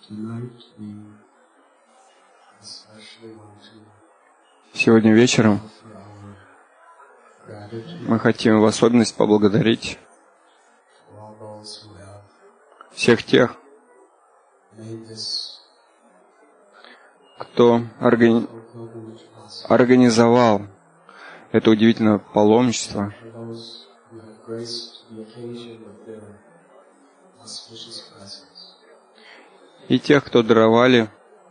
Сегодня вечером мы хотим в особенности поблагодарить всех тех, кто организовал это удивительное паломничество, и тех, кто даровали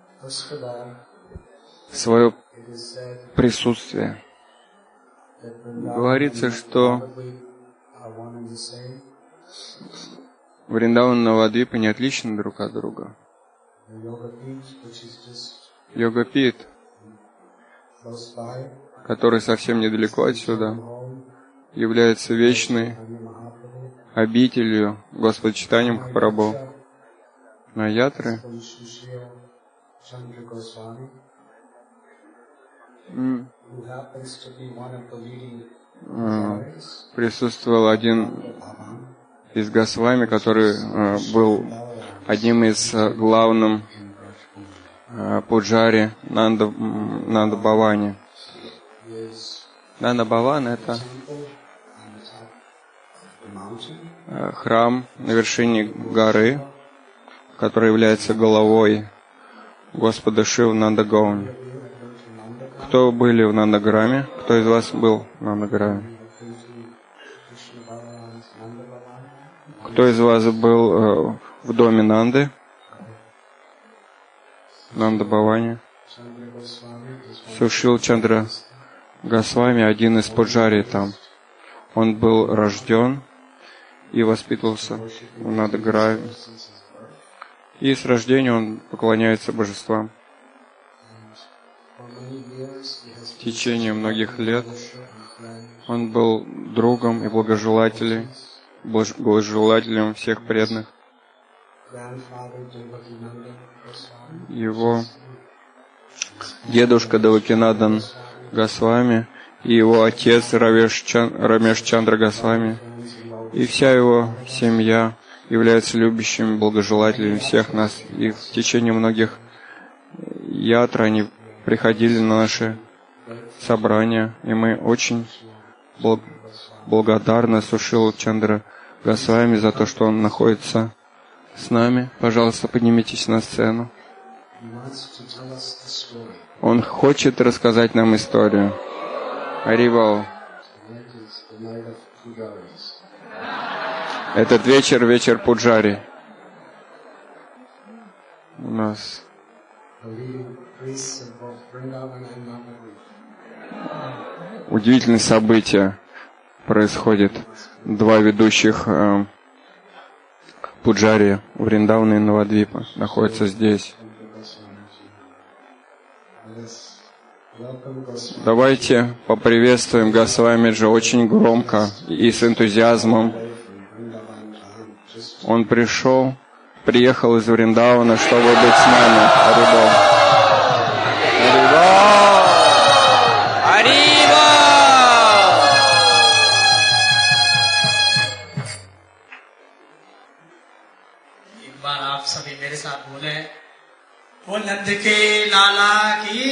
свое присутствие. Говорится, что Вриндаван и Навадвипа не отличны друг от друга. Йогапит, который совсем недалеко отсюда, является вечной обителью Господа Чайтаньи Махапрабху. На Ятре присутствовал один из Госвами, который был одним из главных пуджари Нанда Бхавани. Нанда Бхаван — это храм на вершине горы, который является головой Господа Шивы Нанда Гаон. Кто были в Нандаграме? Кто из вас был в Нандаграме? Кто из вас был в доме Нанды? Нанда Бхавани. Сушил Чандра Госвами, один из пуджари там. Он был рожден и воспитывался в Нандаграме. И с рождения он поклоняется божествам. В течение многих лет он был другом и благожелателем всех преданных. Его дедушка Девакинандан Госвами и его отец Рамеш Чандра Госвами и вся его семья являются любящими, благожелателями всех нас. И в течение многих ятр они приходили на наши собрания, и мы очень благодарны Сушилу Чандра Госвами за то, что он находится с нами. Пожалуйста, поднимитесь на сцену. Он хочет рассказать нам историю. Аривал. Этот вечер Пуджари. У нас удивительные события происходят. Два ведущих Пуджари Вриндавана и Навадвипа находятся здесь. Давайте поприветствуем Госвамиджи очень громко и с энтузиазмом. Он приехал из Вриндавана, чтобы быть с нами. Арибол. एक बार आप सभी मेरे साथ बोले, वो नंद के लाला की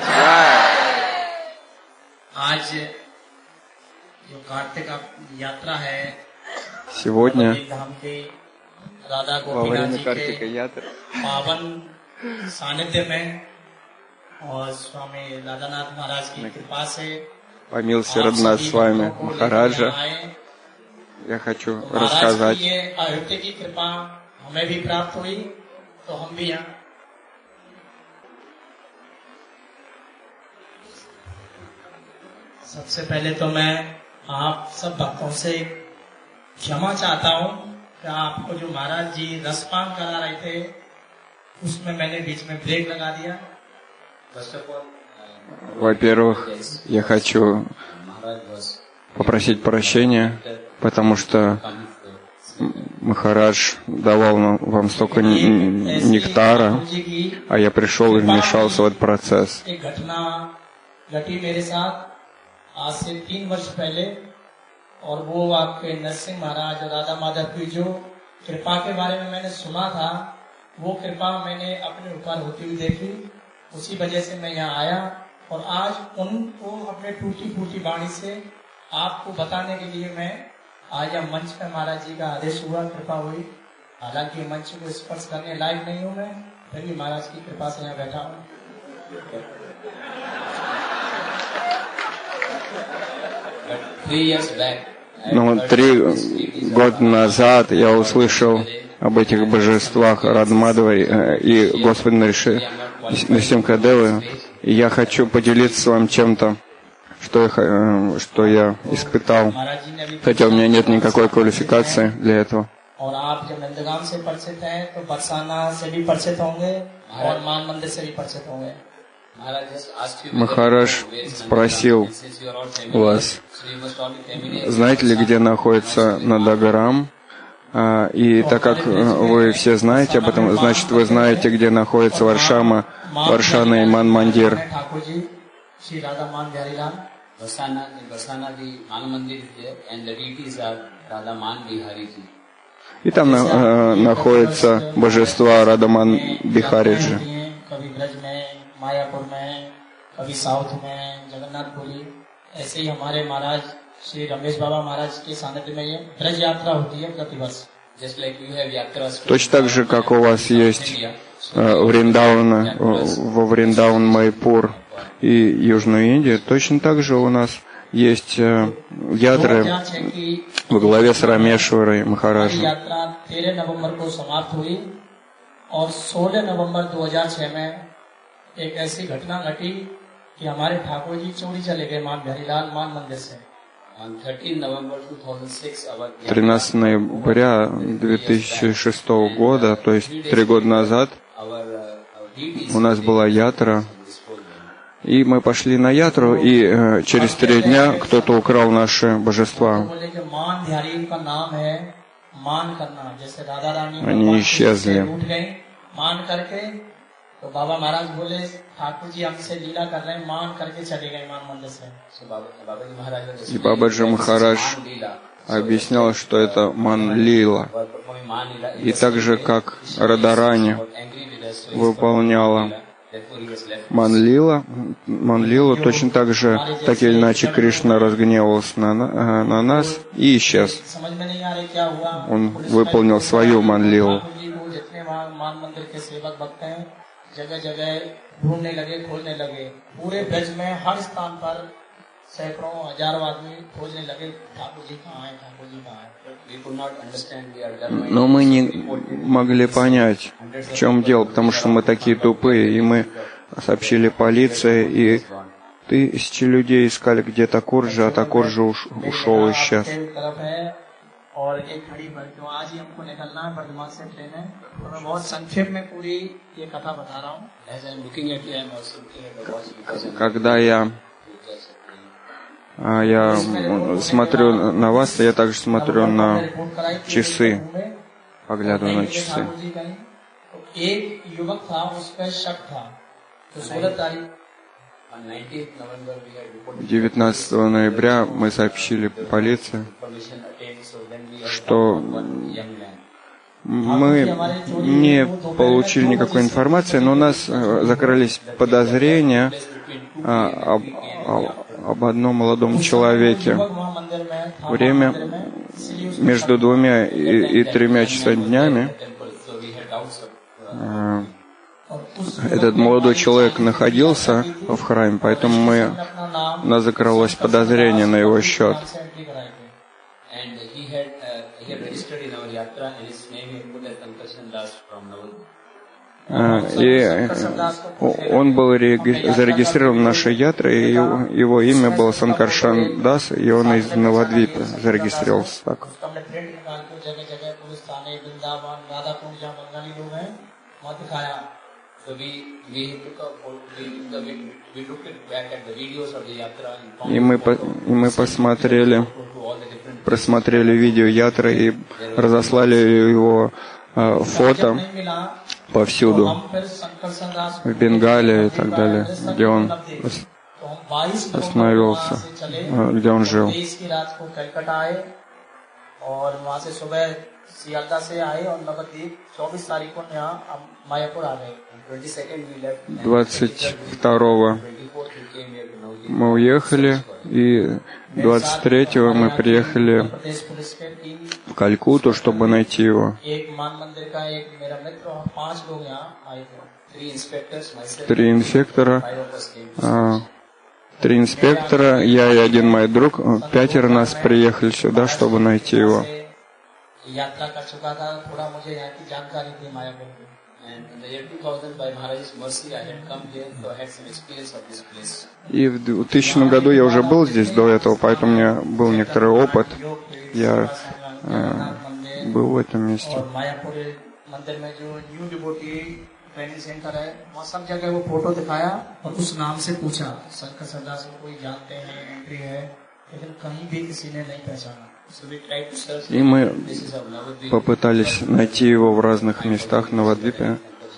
आज जो कार्तिक यात्रा है, сегодня धाम के राधा во время गोपीनाथ जी Картика के Ятры पावन सानिध्य में और स्वामी राधानाथ महाराज की कृपा से по милости родна с вами Махараджа, я хочу рассказать. अयोध्या की कृपा हमें भी प्राप्त हुई, तो हम भी यहाँ सबसे पहले तो मैं आप सब भक्तों से क्षमा चाहता हूँ कि आपको जो महाराज जी रसपान करा रहे थे उसमें मैंने बीच में ब्रेक लगा दिया। Во-первых, я хочу попросить прощения, потому что Махарадж давал вам столько нектара, а я пришел и вмешался в этот процесс. आज से 3 वर्ष पहले, और वो आपके नरसिंह महाराज और राधा माधव की जो कृपा के बारे में मैंने सुना था, वो कृपा मैंने अपने ऊपर होती हुई देखी, उसी वजह से मैं यहाँ आया और आज उनको अपने टूटी फूटी वाणी से आपको बताने के लिए मैं आज यहाँ मंच पे महाराज जी का आदेश हुआ, कृपा हुई। हालांकि मंच को स्पर्श करने लायक नहीं हूँ मैं, फिर भी महाराज की कृपा से यहाँ बैठा हूँ। Но 3 года назад я услышал об этих божествах Радамадовой и Господа Нарсимхадевы, и я хочу поделиться с вами чем-то, что я испытал, хотя у меня нет никакой квалификации для этого. और आप जब नंदगांव से परिचित हैं तो बरसाना से भी परिचित होंगे और मान मंदिर से भी परिचित होंगे। Махарадж спросил вас, знаете ли, где находится Надагарам? И так как вы все знаете об этом, значит, вы знаете, где находится Варшана и Ман-Мандир. И там находятся божества Радаман Бихариджи. मायापुर में, कभी साउथ में, जगन्नाथपुरी, ऐसे ही हमारे महाराज श्री रमेश बाबा महाराज के सानिध्य में ये ब्रज यात्रा होती है प्रतिवर्ष। Точно так же, как у вас есть Вриндаван, во Вриндаван Майпур и Южную Индию, точно так же у нас есть ятры во главе с Рамешварой Махараджем. यात्रा 13 नवंबर को समाप्त हुई और 16 नवंबर 2006 में एक ऐसी घटना घटी कि हमारे ठाकुर जी चोरी चले गए मान बिहारीलाल मान मंदिर से। 13 ноября 2006 года, то есть 3 года назад, у нас была ятра, и мы пошли на ятру, и через 3 дня кто-то украл наши божества. Они исчезли. तो बाबा महाराज बोले ठाकुर जी हमसे लीला कर रहे हैं, मान करके चले गए मान मंदिर से। И Бабаджи Махарадж объяснял, что это Ман-лила. И так же, как Радарани выполняла Ман-лилу, точно так же, так или иначе, Кришна разгневался на нас и исчез. Он выполнил свою Ман-лилу. जगह जगह ढूंढने लगे, खोजने लगे, पूरे ब्रज में हर स्थान पर सैकड़ों हजारों आदमी खोजने लगे ठाकुर जी कहाँ हैं, ठाकुर जी कहाँ हैं। Но мы не могли понять, в чем дело, потому что мы такие тупые, и мы сообщили полиции, и тысячи людей искали где Такурджи, а Такурджи ушел и исчез. और एक घड़ी पर क्यों आज ही हमको निकलना है, बर्धमान से ट्रेन है, तो मैं बहुत संक्षेप में पूरी ये कथा बता रहा हूँ। Когда я смотрю на вас, я также смотрю на часы, поглядываю на часы. एक युवक था, उस पर शक था, तो 16 तारीख 19 ноября мы сообщили полиции, что мы не получили никакой информации, но у нас закрылись подозрения об одном молодом человеке. Время между 2 и 3 часами днями этот молодой человек находился в храме, поэтому у нас закрылось подозрение на его счет. И он был зарегистрирован в нашей ятре, и его имя было Санкаршан Дас, и он из Навадвипа зарегистрировался так. И мы просмотрели видео ятры и разослали его фото повсюду, в Бенгалии и так далее, где он остановился, где он жил. और वहाँ से सुबह सियालदा से आए और नवद्वीप 24 तारीख को यहाँ मायापुर आ गए. 22-го мы уехали, и 23-го мы приехали в Калькутту, чтобы найти его. Три инспектора, я и один мой друг, 5 нас приехали сюда, чтобы найти его. И в 2000 году я уже был здесь до этого, поэтому у меня был некоторый опыт. Я был в этом месте. ट्रेनिंग सेंटर है, वहाँ सब जगह वो फोटो दिखाया और उस नाम से पूछा शंकर सरदास को कोई जानते हैं, एंट्री है, लेकिन कहीं भी किसी ने नहीं पहचाना. И мы попытались найти его в разных местах Навадвипе.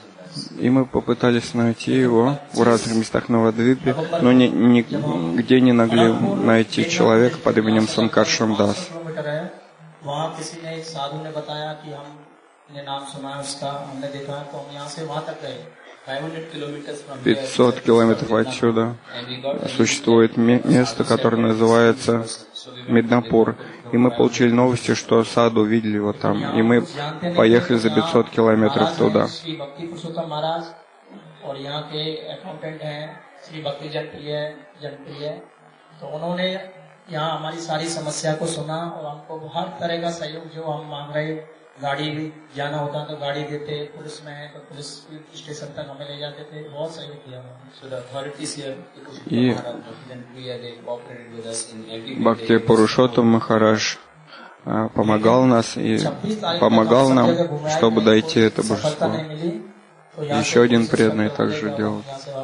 Но нигде не могли найти человека под именем Санкар Шамдас. 500 километров отсюда существует место, которое называется Миднапур. И мы получили новости, что Саду видели его там. И мы поехали за 500 километров туда. गाड़ी भी जाना होता तो गाड़ी देते, पुलिस में है तो पुलिस स्टेशन तक हमें ले जाते थे, बहुत सहयोग किया. И Бхакти Пурушоттам Махарадж помогал нам, чтобы дойти это божество. Еще один преданный также делал.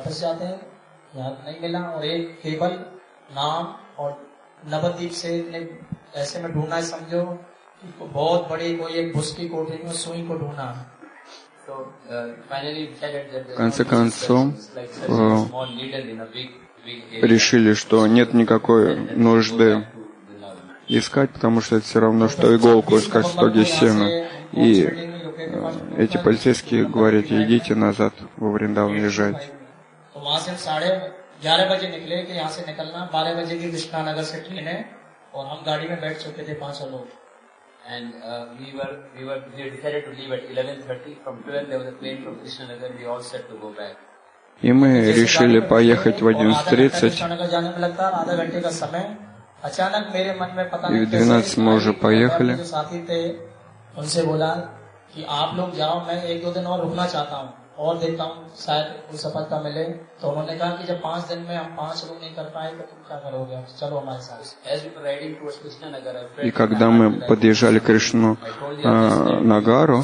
बहुत बड़ी कोई एक भुस्की कोठरी में सुई को ढूंढा. В конце концов, решили, что нет никакой нужды искать, потому что это все равно, что иголку искать в стоге сена. И эти полицейские говорят: идите назад во Вриндаван, езжайте. 11 बजे निकले कि यहाँ से निकलना, 12 बजे की कृष्णानगर से ट्रेन है और हम गाड़ी में बैठ चुके थे 5 लोग. And we decided to leave at 11:30. From 12 there was a plane from Krishnanagar. We all set to go back. И мы решили поехать в 11:30. И в 12 мы уже поехали. उनसे बोला कि आप लोग जाओ, मैं 1-2 दिन और रुकना चाहता हूँ और देखता हूँ शायद कोई सफलता मिले. तो उन्होंने कहा कि जब 5 दिन में हम 5 लोग नहीं कर पाए तो तुम क्या करोगे, चलो हमारे साथ. И когда мы подъезжали к Кришну Нагару,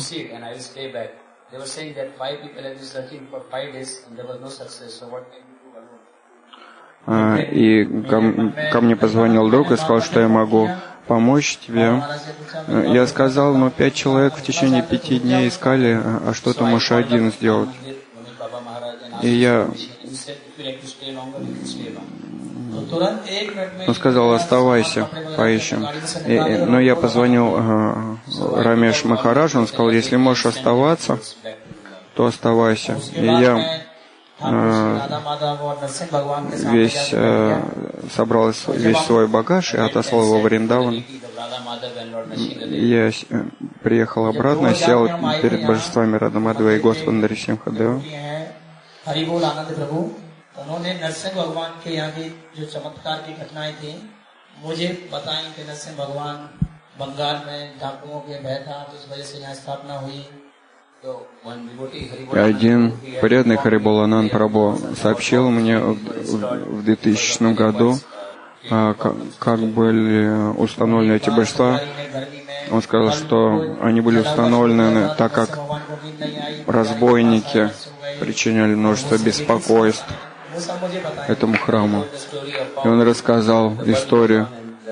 и ко мне позвонил друг и сказал, что я могу помочь тебе. Я сказал, 5 человек в течение 5 дней искали, а что ты можешь один сделать? И он сказал: оставайся, поищем. Но я позвонил Рамеш Махараджу, он сказал: если можешь оставаться, то оставайся. И я собрал весь свой багаж и отослал его в Вриндаван. Я приехал обратно, сел перед божествами Радамадхава и Господа Нарисимхадева. उन्होंने नरसिंह भगवान के यहाँ की जो चमत्कार की घटनाएं थी मुझे बताई कि नरसिंह भगवान बंगाल में डाकुओं के भय था, तो इस वजह से यहाँ स्थापना हुई. Один преданный Хариболанан Прабhu сообщил мне в 2000 году, как были установлены эти божества. Он сказал, что они были установлены так, как разбойники причиняли множество беспокойств этому храму. И он рассказал историю.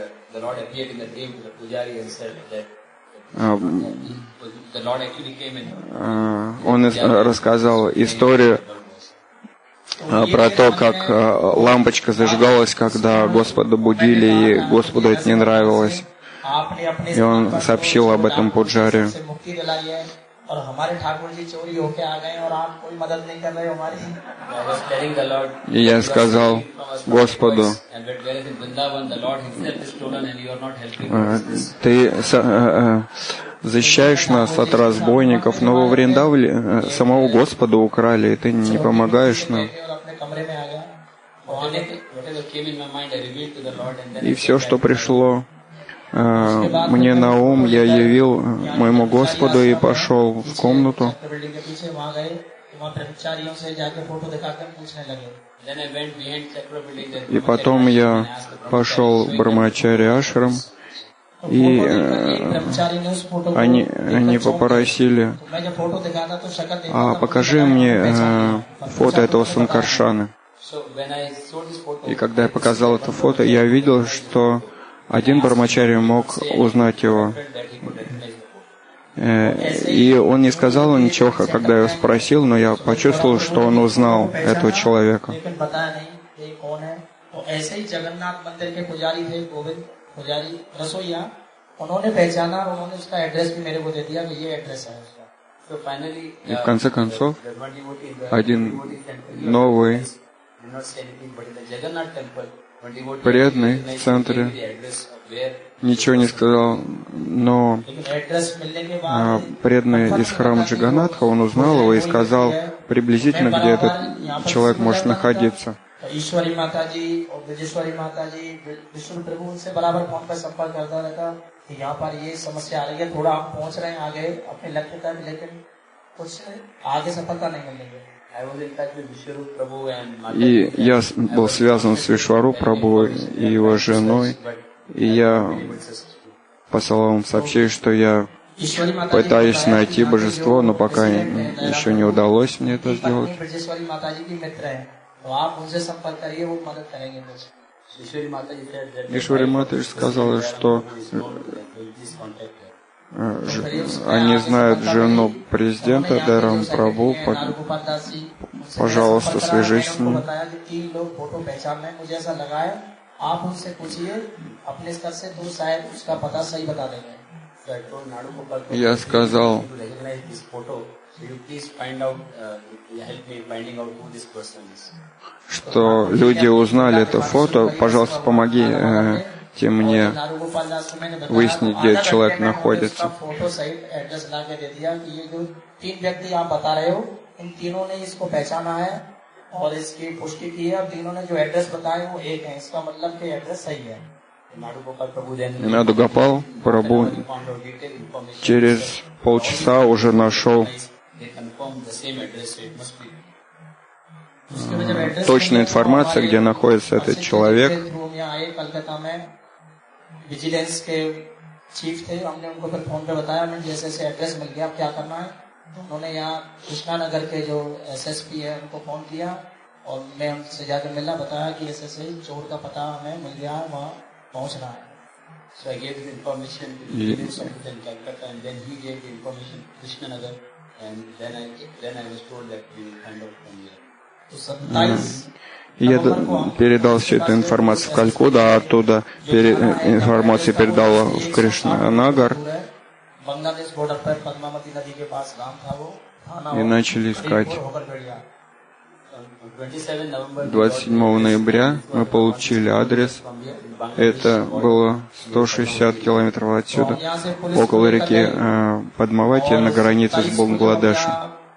Он рассказал историю про то, как лампочка зажигалась, когда Господа будили, и Господу это не нравилось. И он сообщил об этом Пуджаре. और हमारे ठाकुर जी चोरी होके आ गए और आप कोई मदद नहीं कर रहे हो हमारी. И я сказал Господу, ты защищаешь нас от разбойников, но во Вриндаване самого Господа украли, и ты не помогаешь нам. И все, что пришло мне на ум, я явил моему Господу и пошел в комнату. И потом я пошел в Брахмачари Ашрам, и они попросили, покажи мне фото этого Санкаршаны. И когда я показал это фото, я видел, что один Брахмачари мог узнать его. И он не сказал ничего, когда я его спросил, но я почувствовал, что он узнал этого человека. И в конце концов, один новый преданный в центре ничего не сказал, но преданный из храма Джаганатха, он узнал его и сказал приблизительно, где этот человек может находиться. ईश्वरी माता जी और विजेश्वरी माता जी विष्णु प्रभु उनसे बराबर फोन पर संपर्क करता रहता कि यहाँ पर ये समस्या आ रही है, थोड़ा हम पहुँच रहे हैं आगे अपने लक्ष्य तक, लेकिन कुछ आगे सफलता नहीं मिलेगी. И я был связан с Вишвару Прабху и его женой, и я посылал им сообщение, что я пытаюсь найти божество, но пока еще не удалось мне это сделать. Ишвари Матаджи сказала, что они знают жену президента Дайрам Прабху. Пожалуйста, свяжись с ним. Я сказал, что люди узнали это фото. Пожалуйста, помогите мне выяснить, где этот человек находится. И Наду Гопал Прабху через полчаса уже нашел точную информацию, где находится этот человек. उन्होंने यहाँ कृष्णा नगर के जो एसएसपी है उनको फोन किया और मैं उनसे जाकर मिला, बताया कि ऐसे चोर का पता हमें मिल गया है, वहाँ पहुँचना है. So I gave the information to the police officer in Calcutta, and then he gave the information to Krishna Nagar, and then I was told that we will find out from here. Я передал всю эту информацию в Калькутту, а оттуда информацию передал в Кришнанагар. И начали искать. 27 ноября мы получили адрес. Это было 160 километров отсюда, около реки Падмавати, на границе с Бангладешем.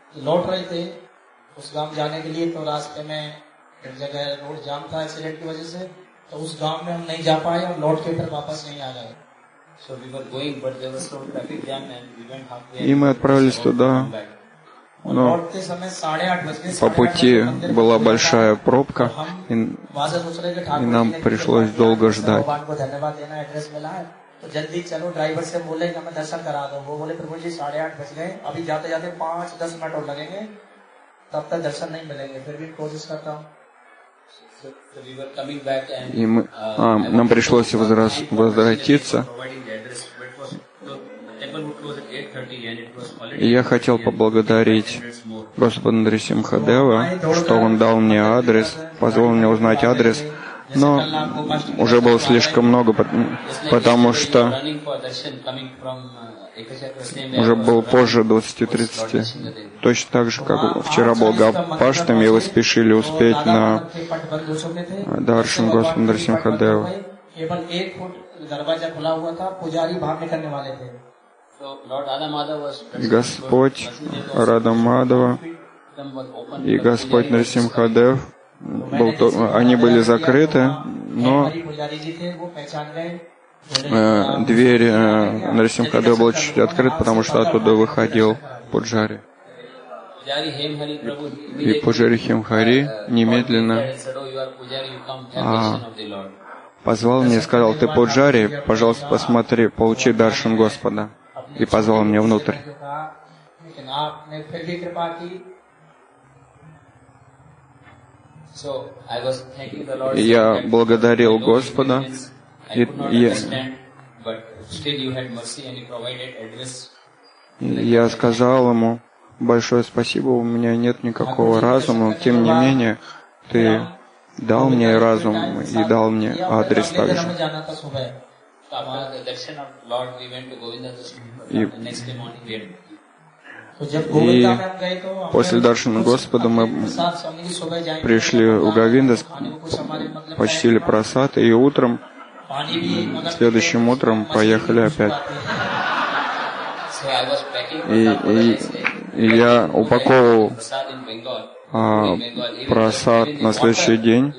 И мы отправились туда, но по пути была большая пробка, и нам пришлось долго ждать. И нам пришлось возвратиться. И я хотел поблагодарить Господа Нарисимхадева, что он дал мне адрес, позволил мне узнать адрес Но уже было слишком много, потому что уже был позже 20:30. Точно так же, как вчера был Гапаштами, и вы спешили успеть на Даршан Господа Нарсимхадева. Господь Рада Мадава и Господь Нарсимхадев, они были закрыты, но дверь Нарсимхадева была чуть-чуть открыта, потому что оттуда выходил Пуджари. И Пуджари Хемхари немедленно позвал меня и сказал: «Ты Пуджари, пожалуйста, посмотри, получи даршан Господа». И позвал меня внутрь. И я благодарил Господа, и я сказал ему: большое спасибо, у меня нет никакого разума, тем не менее, ты дал мне разум и дал мне адрес также. И после даршана Господа мы пришли в Говиндас, почтили прасад, и утром, следующим утром поехали опять. И я упаковывал прасад на следующий день,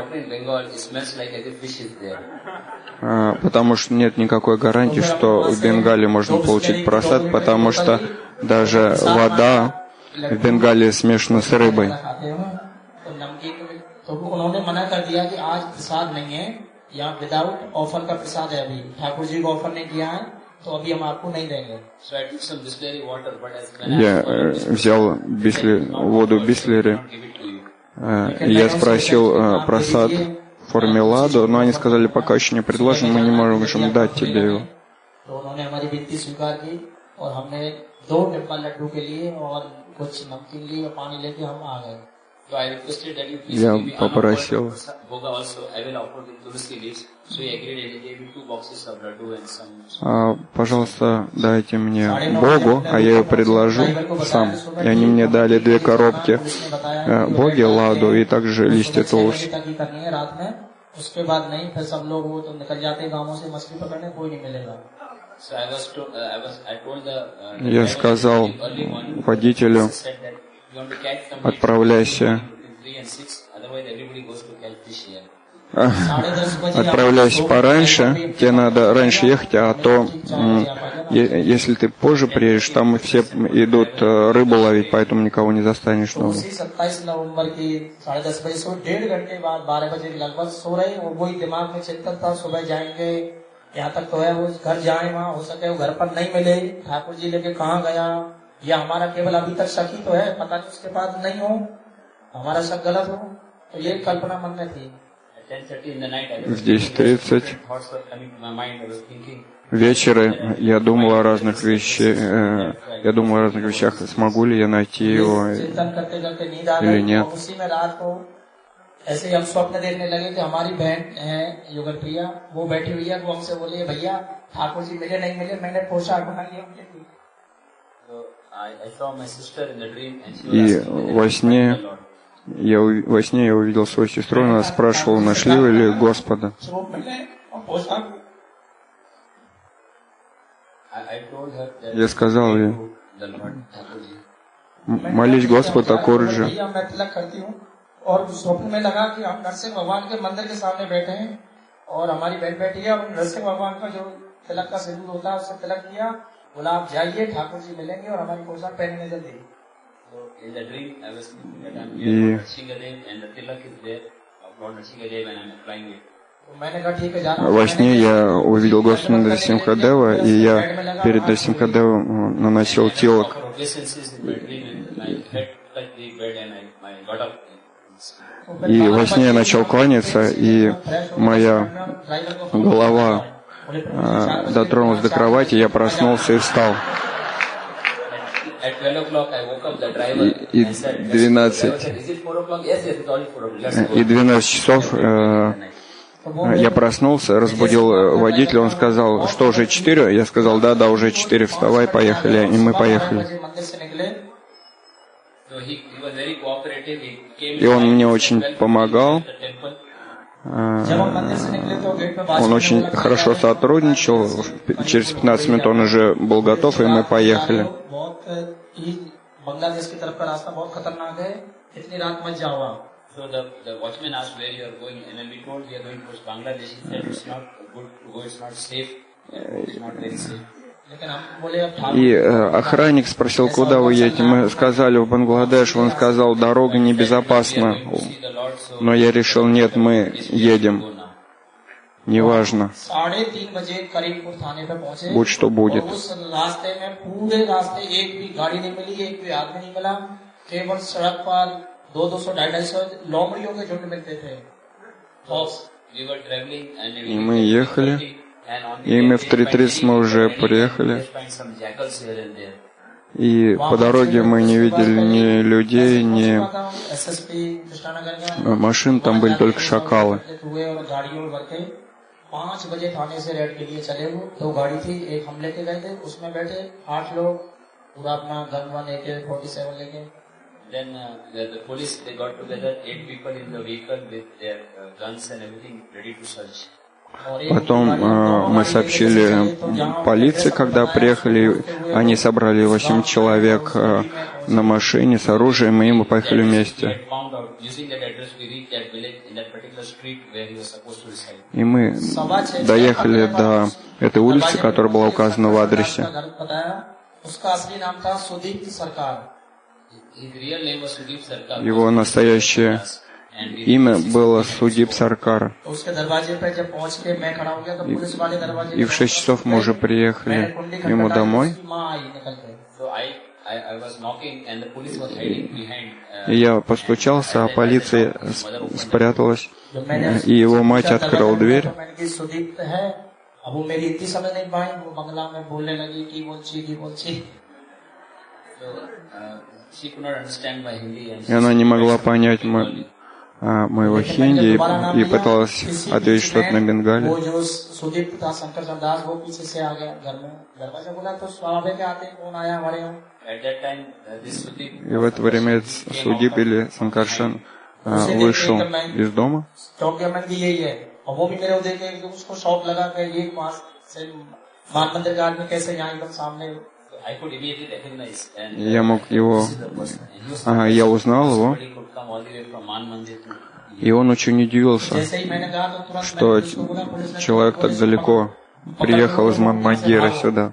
потому что нет никакой гарантии, что в Бенгале можно получить прасад, потому что даже вода в Бенгале смешана с рыбой. Я взял воду Бислери, и я спросил прасад в форме ладу, но они сказали: пока еще не предложен, мы не можем дать тебе его. Я попросил: пожалуйста, дайте мне Богу, а я ее предложу сам. И они мне дали 2 коробки Боги, ладу и также листья тулси. Я сказал водителю: отправляйся пораньше, тебе надо раньше ехать, а то, если ты позже приедешь, там все идут рыбу ловить, поэтому никого не застанешь дома. यहाँ तक तो है वो घर जाए, वहाँ हो सके वो घर पर नहीं मिले, ठाकुर जी लेके कहाँ गया, या हमारा केवल अभी तक शक ही तो है, पता नहीं उसके पास नहीं हो, हमारा शक गलत हो, तो ये कल्पना मन में थी. В 10:30 вечера я думал о разных вещах, смогу ли я найти его или нет. ऐसे हम स्वप्न देखने लगे कि हमारी बहन है युगल प्रिया, वो बैठी हुई है, वो हमसे बोले: भैया ठाकुर जी मिले नहीं मिले, मैंने पोशाक बना लिया उनके लिए. И во сне я увидел свою сестру, она спрашивала, нашли ли Господа. Я сказал ей: молись Господу Такурджи. और स्वप्न में लगा कि हम नरसिंह भगवान के मंदिर के सामने बैठे हैं और हमारी बहन बैठी है, और नरसिंह भगवान का जो तिलक का सिंदूर होता है उससे तिलक किया, बोला आप जाइए, ठाकुर जी मिलेंगे और हमारी पोशाक पहनने जल्दी. Во сне я увидел Господа Нарсимхадева, и я перед Нарсимхадевом наносил тилок. И во сне я начал кланяться, и моя голова дотронулась до кровати, я проснулся и встал. И 12 часов Я проснулся, разбудил водителя, он сказал, что уже 4? Я сказал, да, уже 4, вставай, поехали, и мы поехали. И он мне очень помогал. Он очень хорошо сотрудничал. Через 15 минут он уже был готов, и мы поехали. So the watchman asked where you are going, and when we told we are going towards Bangladesh, he said it's not good to go, it's not safe, it's not very safe. И охранник спросил, куда вы едете? Мы сказали, в Бангладеш. Он сказал, дорога небезопасна. Но я решил, нет, мы едем. Неважно. Будь что будет. И мы ехали. И мы в 3:30 мы уже приехали. И по дороге мы не видели ни людей, ни машин, там были только шакалы. Then the police, they got together 8 people in the vehicle with their guns and everything ready to search. Потом мы сообщили полиции, когда приехали, они собрали 8 человек на машине с оружием, и мы поехали вместе. И мы доехали до этой улицы, которая была указана в адресе. Его настоящее имя было Судип Саркар. И в 6 часов мы уже приехали к нему домой. И я постучался, а полиция спряталась, и его мать открыла дверь. И она не могла понять моего хинди и пыталась ответить что-то на бенгале. И в это время Судип или Санкаршан вышел из дома. Я мог его, я узнал его, и он очень удивился, что человек так далеко приехал из Мандира сюда.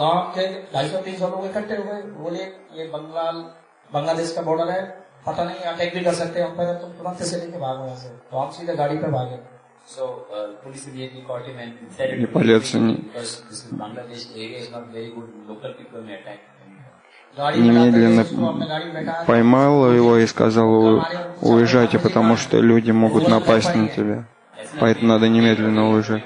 И полиция немедленно поймала его и сказала, уезжайте, потому что люди могут напасть на тебя. Поэтому надо немедленно уезжать.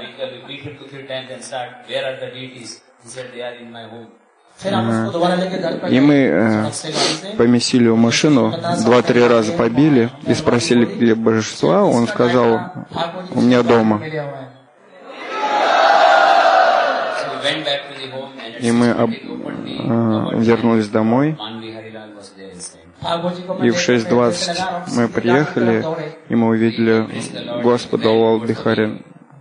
И мы поместили в машину, 2-3 раза побили и спросили, где божества. Он сказал, у меня дома. И мы вернулись домой. И в 6:20 мы приехали, и мы увидели Господа Лал-Бихари,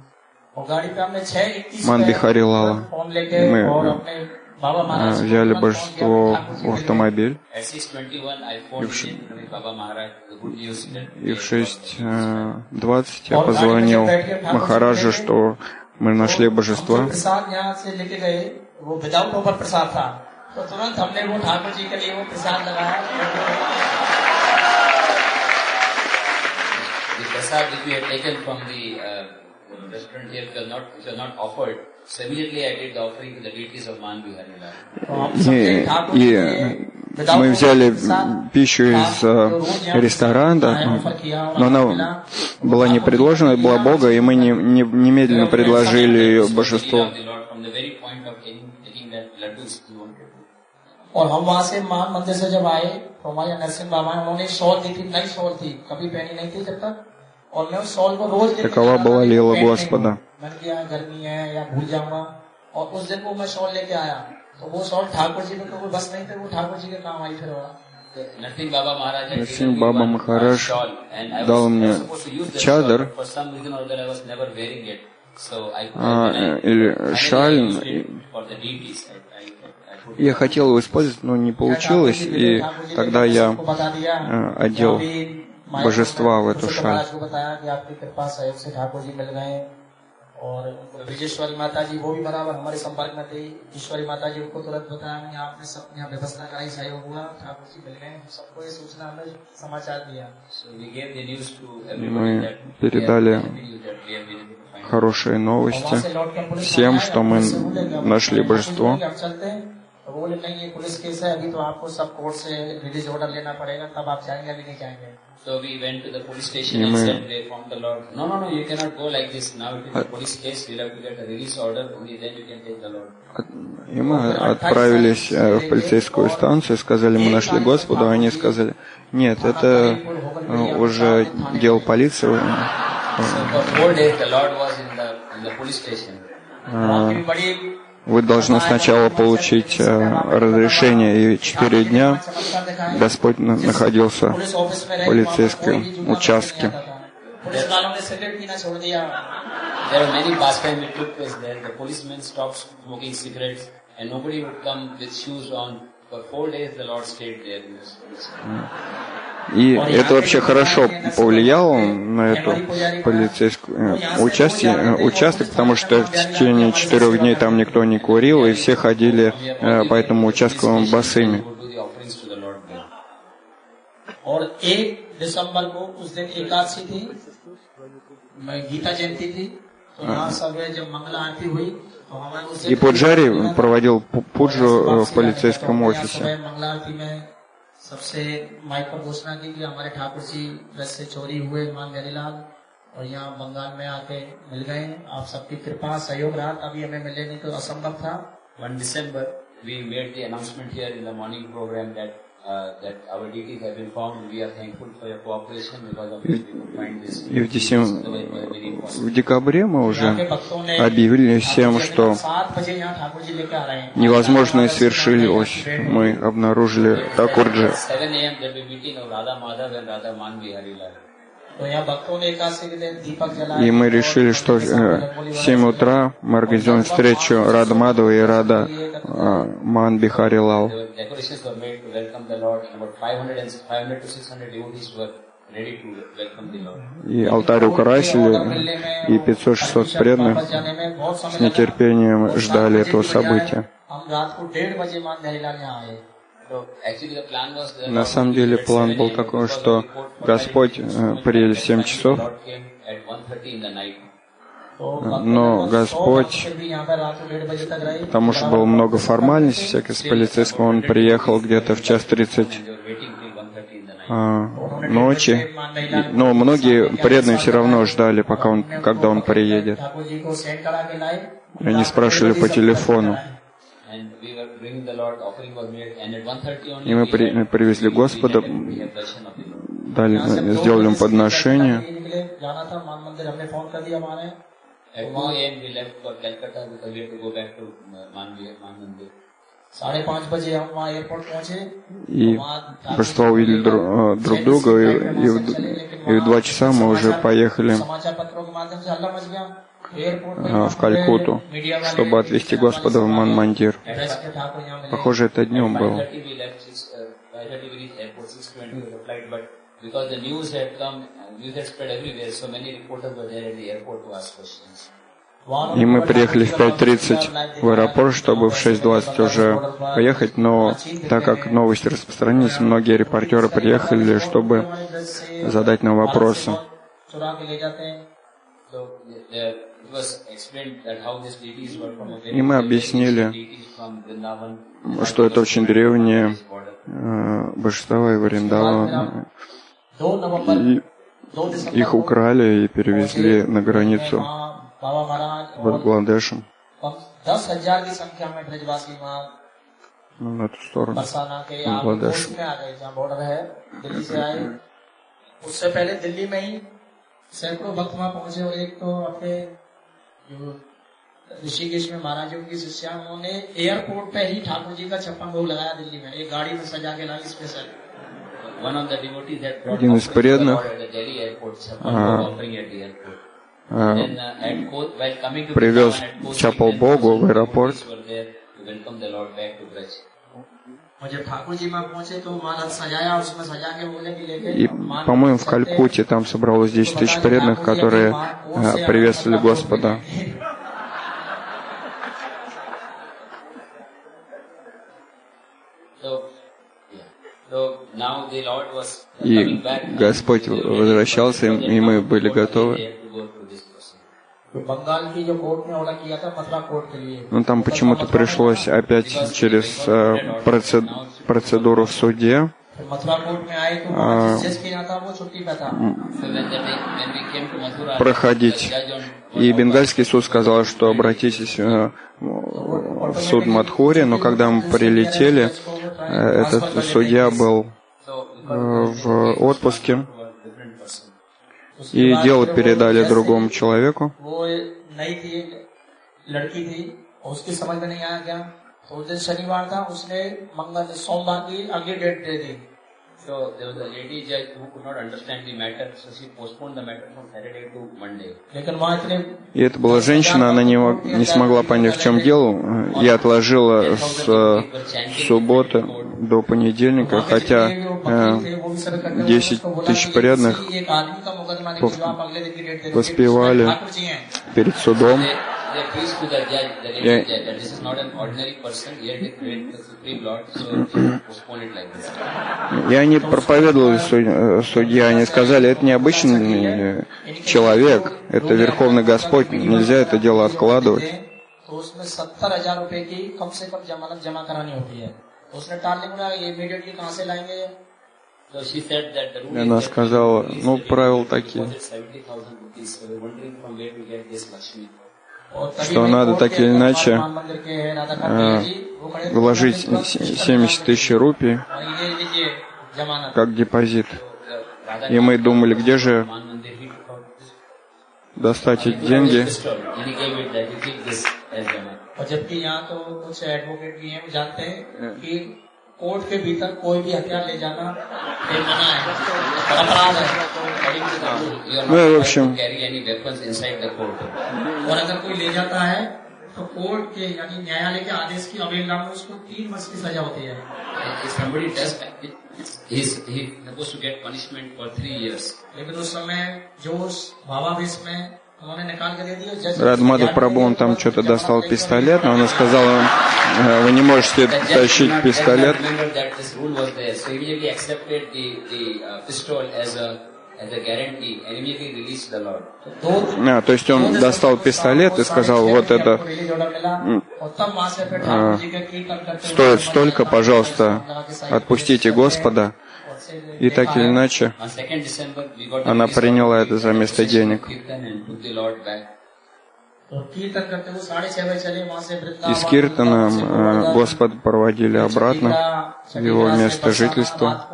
Ман-Бихари Лала. И мы взяли божество в автомобиль. И в 6:20 я позвонил Махараджу, что мы нашли божество. И мы взяли пищу из ресторана, но она была не предложена, была Бога, и мы немедленно предложили ее божеству. और हम वहाँ से मान मंदिर से जब आए तो हमारे नरसिंह बाबा ने उन्होंने शॉल दी थी, नई शॉल थी, कभी पहनी नहीं थी जब तक, और मैं उस शॉल को रोज लेके Такова была лила Господа. मैंने किया गर्मी है या भूल जाऊंगा, और उस दिन वो मैं शॉल लेके आया तो वो शॉल ठाकुर जी में तो कोई बस नहीं थे, वो ठाकुर जी के काम आई फिर Nothing Baba Maharaj had Нрсимха given me Баба one Махарадж shawl, and I дал was мне supposed to use the чадр, shawl, but for some reason or other I was never wearing it. So I или шаль. used it for the deities. I put Я хотел его использовать, но не получилось, и тогда я одел божества в эту шаль. महाराज को बताया कि आपकी कृपा सहयोग से ठाकुर जी मिल गए, और ब्रजेश्वरी माता जी वो भी बराबर हमारे संपर्क में थी। ईश्वरी माता जी उनको तुरंत बताया, मैं आपने सब यहाँ व्यवस्था कराई, सहयोग हुआ, ठाकुर जी मिल गए, सबको ये सूचना हमें समाचार दिया। Мы передали хорошие новости всем, что мы нашли божество. तो वो बोले नहीं, ये पुलिस केस है, अभी तो आपको सब कोर्ट से रिलीज ऑर्डर लेना पड़ेगा, तब आप जाएंगे, अभी नहीं जाएंगे। So we went to the police station and said they found the Lord. No, you cannot go like this. Now it is a police case. We'll have to get a release order. Only then you can take the Lord. И мы отправились в полицейскую станцию, сказали, мы нашли Господа, они сказали, нет, это уже дело полиции. So for 4 days the Lord was in the police station. Вы должны сначала получить разрешение, и 4 дня Господь находился в полицейском участке. There are many pastimes that took place there. The policemen stopped smoking cigarettes, and nobody would come with shoes on. For 4 days the Lord stayed there. И это вообще хорошо повлияло на эту полицейскую участок, потому что в течение 4 дней там никто не курил, и все ходили по этому участку босыми. और 1 दिसंबर को उस दिन एकादशी थी, गीता जयंती थी, तो यहाँ सवेरे जब मंगला आरती हुई तो हमारे उस И Пуджари проводил пуджу в полицейском офисе. मंगला आरती में सबसे माइक पर घोषणा की कि हमारे ठाकुर जी ब्रज से चोरी हुए मान गरीलाल, और यहाँ बंगाल में आके मिल गए, आप सबकी कृपा सहयोग रहा, तभी हमें मिलने नहीं तो असंभव था। 1 December we made the announcement here in the morning program that our deities have been found. We are thankful for your cooperation because of which we could find this. И в декабре мы уже объявили всем, что невозможное свершилось. Мы обнаружили Такурджи. 7 a.m. there will be meeting of Radha Madhav and Radha Manvi Harilal. И мы решили, что в 7 утра мы организуем встречу Рада Мадхава и Рада Манби Харилал. И алтарь украсили, и 500-600 преданных с нетерпением ждали этого события. На самом деле план был такой, что Господь приедет в 7 часов, но Господь, потому что было много формальностей всяких с полицейского, он приехал где-то в 1:30 ночи, но многие преданные все равно ждали, когда он приедет. Они спрашивали по телефону. И мы привезли Господа, сделали ему подношение. И божества увидели друг друга, и в 2 часа мы уже поехали в Калькутту, чтобы отвезти Господа в Ман-Мандир. Похоже, это днем было. И мы приехали в 5:30 в аэропорт, чтобы в 6:20 уже поехать, но так как новости распространились, многие репортеры приехали, чтобы задать нам вопросы. И мы объяснили, что это очень древние божества и Вриндавана. И их украли и перевезли на границу Бангладешем. На эту сторону Бангладеш. उससे पहले दिल्ली में ही सैकड़ों भक्त वहां पहुंचे और एक तो अपने जो ऋषिकेश में महाराज जी की शिष्या, उन्होंने एयरपोर्ट पे ही ठाकुर जी का छप्पन भोग लगाया दिल्ली में, एक गाड़ी में सजा के लाई स्पेशल। Один из преданных привез чапал Богу в аэропорт. И, по-моему, в Калькутте там собралось 10 тысяч преданных, которые приветствовали Господа. И Господь возвращался, и мы были готовы. Но там почему-то пришлось опять через процедуру в суде проходить. И Бенгальский суд сказал, что обратитесь в суд Мадхури, но когда мы прилетели, этот судья был в отпуске, и дело передали другому человеку. И это была женщина, она не смогла понять, в чем дело, и отложила с субботы до понедельника, хотя 10 тысяч преданных воспевали перед судом. И они проповедовали судья, они сказали, это не обычный человек, это Верховный Господь, нельзя это дело откладывать. И она сказала, ну, правила такие, что надо так или иначе вложить 70 тысяч рупий как депозит. И мы думали, где же достать эти деньги. कोर्ट के भीतर कोई भी हथियार ले जाना मना है, अपराध है। Ну и в общем, और अगर कोई ले जाता है तो कोर्ट के यानी न्यायालय के आदेश की अवहेलना में उसको 3 वर्ष की सजा होती है। लेकिन उस समय जोश भावावेश में Радмадхав Прабху, он там что-то достал пистолет, но он сказал, вы не можете тащить пистолет. То есть он достал пистолет и сказал, вот это стоит столько, пожалуйста, отпустите Господа. И так или иначе, она приняла это за место денег. И с Киртаном Господа проводили обратно в его место жительства.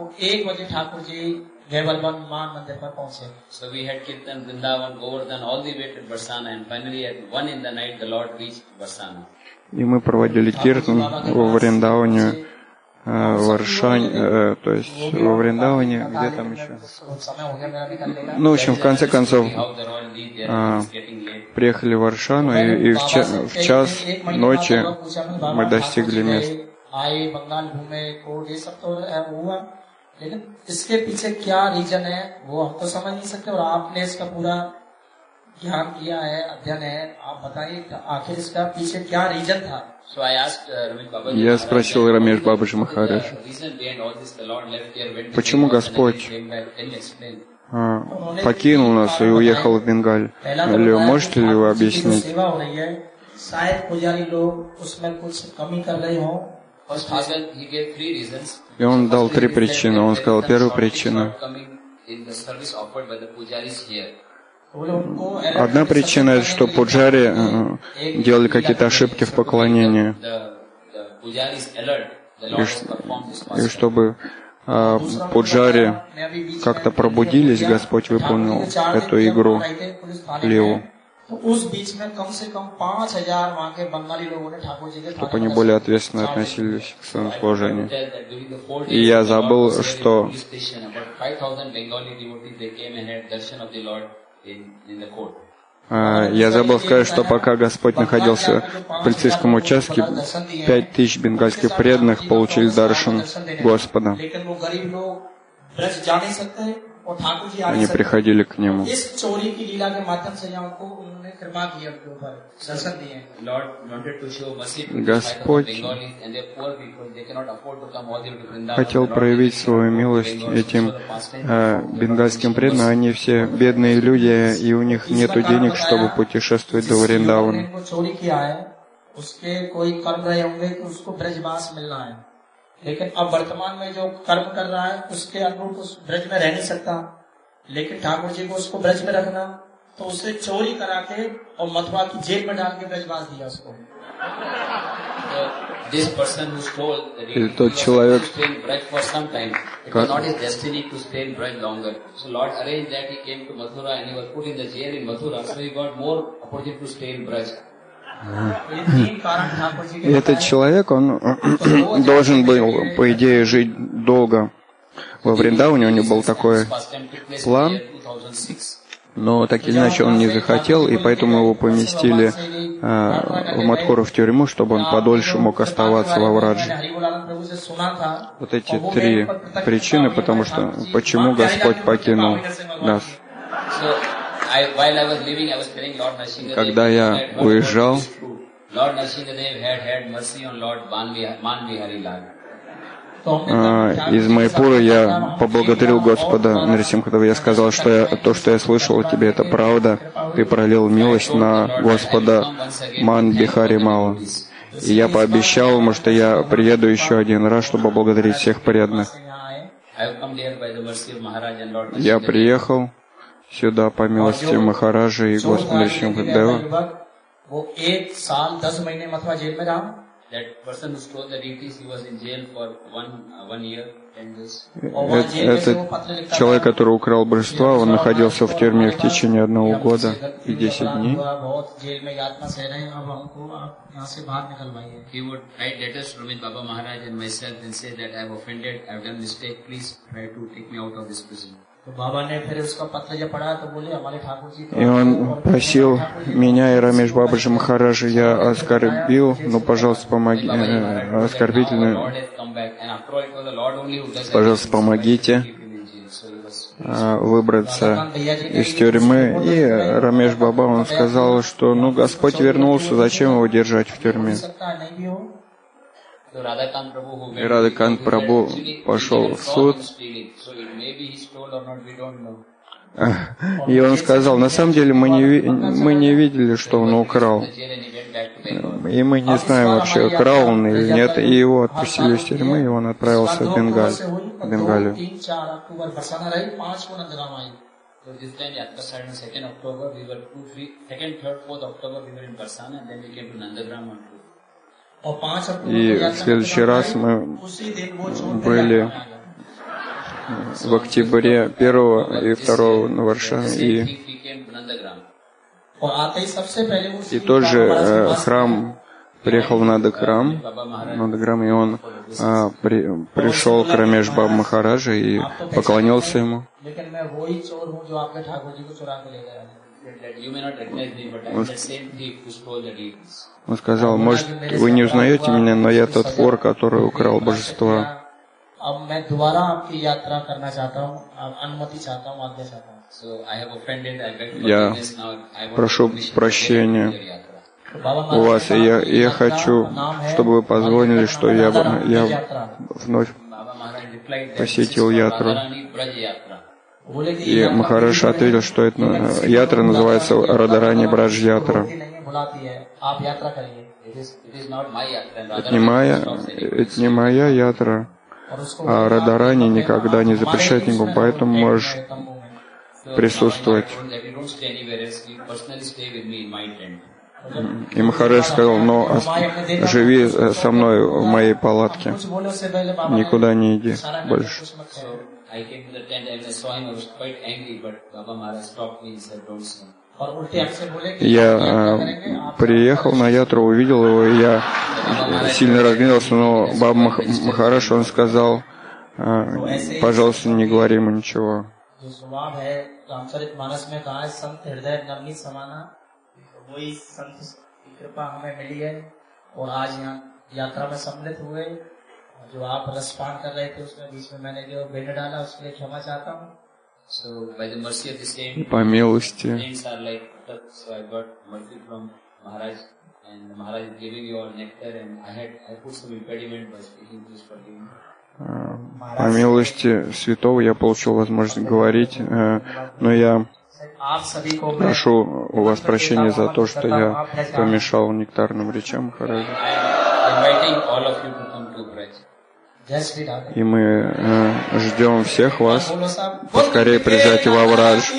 И мы проводили Киртан во Вриндаване, в Аршане, то есть во Вриндаване, где там еще? Ну, в общем, в конце концов, приехали в Аршану, и в час ночи мы достигли места. लेकिन इसके पीछे क्या रीजन है वो हम तो समझ नहीं सकते, और आपने इसका पूरा ज्ञान किया है, अध्ययन है, आप बताइए आखिर इसका पीछे क्या रीजन था। Я спросил Рамеш Бабаджи Махарадж, почему Господь покинул нас и уехал в Бенгаль? Можете ли вы объяснить? И он дал 3 причины. Он сказал, первая причина. Одна причина, это что пуджари делали какие-то ошибки в поклонении. И чтобы пуджари как-то пробудились, Господь выполнил эту игру Лилу, чтобы они более ответственно относились к своему служению. И я забыл, что сказать, что пока Господь находился в полицейском участке, 5000 бенгальских преданных получили даршан Господа. Они приходили к Нему. Господь хотел проявить свою милость этим бенгальским преданным. Они все бедные люди, и у них нет денег, чтобы путешествовать до Вриндавана. लेकिन अब वर्तमान में जो कर्म कर रहा है उसके अनुरूप उस ब्रज में रह नहीं सकता, लेकिन ठाकुर जी को उसको ब्रज में रखना, तो उसे चोरी करा के और मथुरा की जेल में डाल के ब्रजवास दिया उसको. This person who stole тот человек, for some time, it was not his destiny to stay in Braj longer. So Lord arranged that he came to Mathura and he was put in the jail in Mathura, so he got more opportunity to stay in Braj. Этот человек, он должен был, по идее, жить долго во Вриндаване, у него был такой план, но так или иначе он не захотел, и поэтому его поместили в Мадхуру в тюрьму, чтобы он подольше мог оставаться во Врадже. Вот эти 3 причины, почему Господь покинул нас. Когда я уезжал, из Майпура я поблагодарил Господа Нарисимхадева. Я сказал, что то, что я слышал от тебя, это правда. Ты пролил милость на Господа Ман Бихари Мала. И я пообещал ему, что я приеду еще один раз, чтобы благодарить всех преданных. Я приехал сюда по милости Махараджа и Господа Нарисимхадева. Этот человек, который украл божества, он находился в тюрьме в течение 1 года и 10 дней. И он просил меня и Рамеш Бабаджи Махараджа, я оскорбил, пожалуйста, помоги, оскорбительно, пожалуйста, помогите выбраться из тюрьмы. И Рамеш Баба, он сказал, что Господь вернулся, зачем его держать в тюрьме? И Радхакант Прабху пошел в суд, и он сказал, на самом деле мы не видели, что он украл, и мы не знаем вообще, украл он или нет, и его отпустили из тюрьмы, и он отправился в Бенгалию. И в следующий раз мы были в октябре 1 и 2 на Варшаве, и тот же храм приехал в Надаграм, и он пришел к Рамеш Баба Махараджа и поклонился ему. Он сказал, может, вы не узнаете меня, но я тот вор, который украл божества. Я прошу прощения у вас, и я хочу, чтобы вы позволили, что я вновь посетил ятру. И Махарадж ответил, что эта ятра называется Радарани Брадж ятра. Это не моя ятра, а Радарани никогда не запрещает никому, поэтому можешь присутствовать. И Махарадж сказал: но живи со мной в моей палатке, никуда не иди больше. Я приехал на ятру, увидел его, и я сильно разгневался, но Баба Махарадж, он сказал: пожалуйста, не говори ему ничего. По милости святого я получил возможность говорить, но я прошу у вас прощения за то, что я помешал нектарным речам Махараджа. И мы ждем всех вас поскорее приезжайте в Аврадж.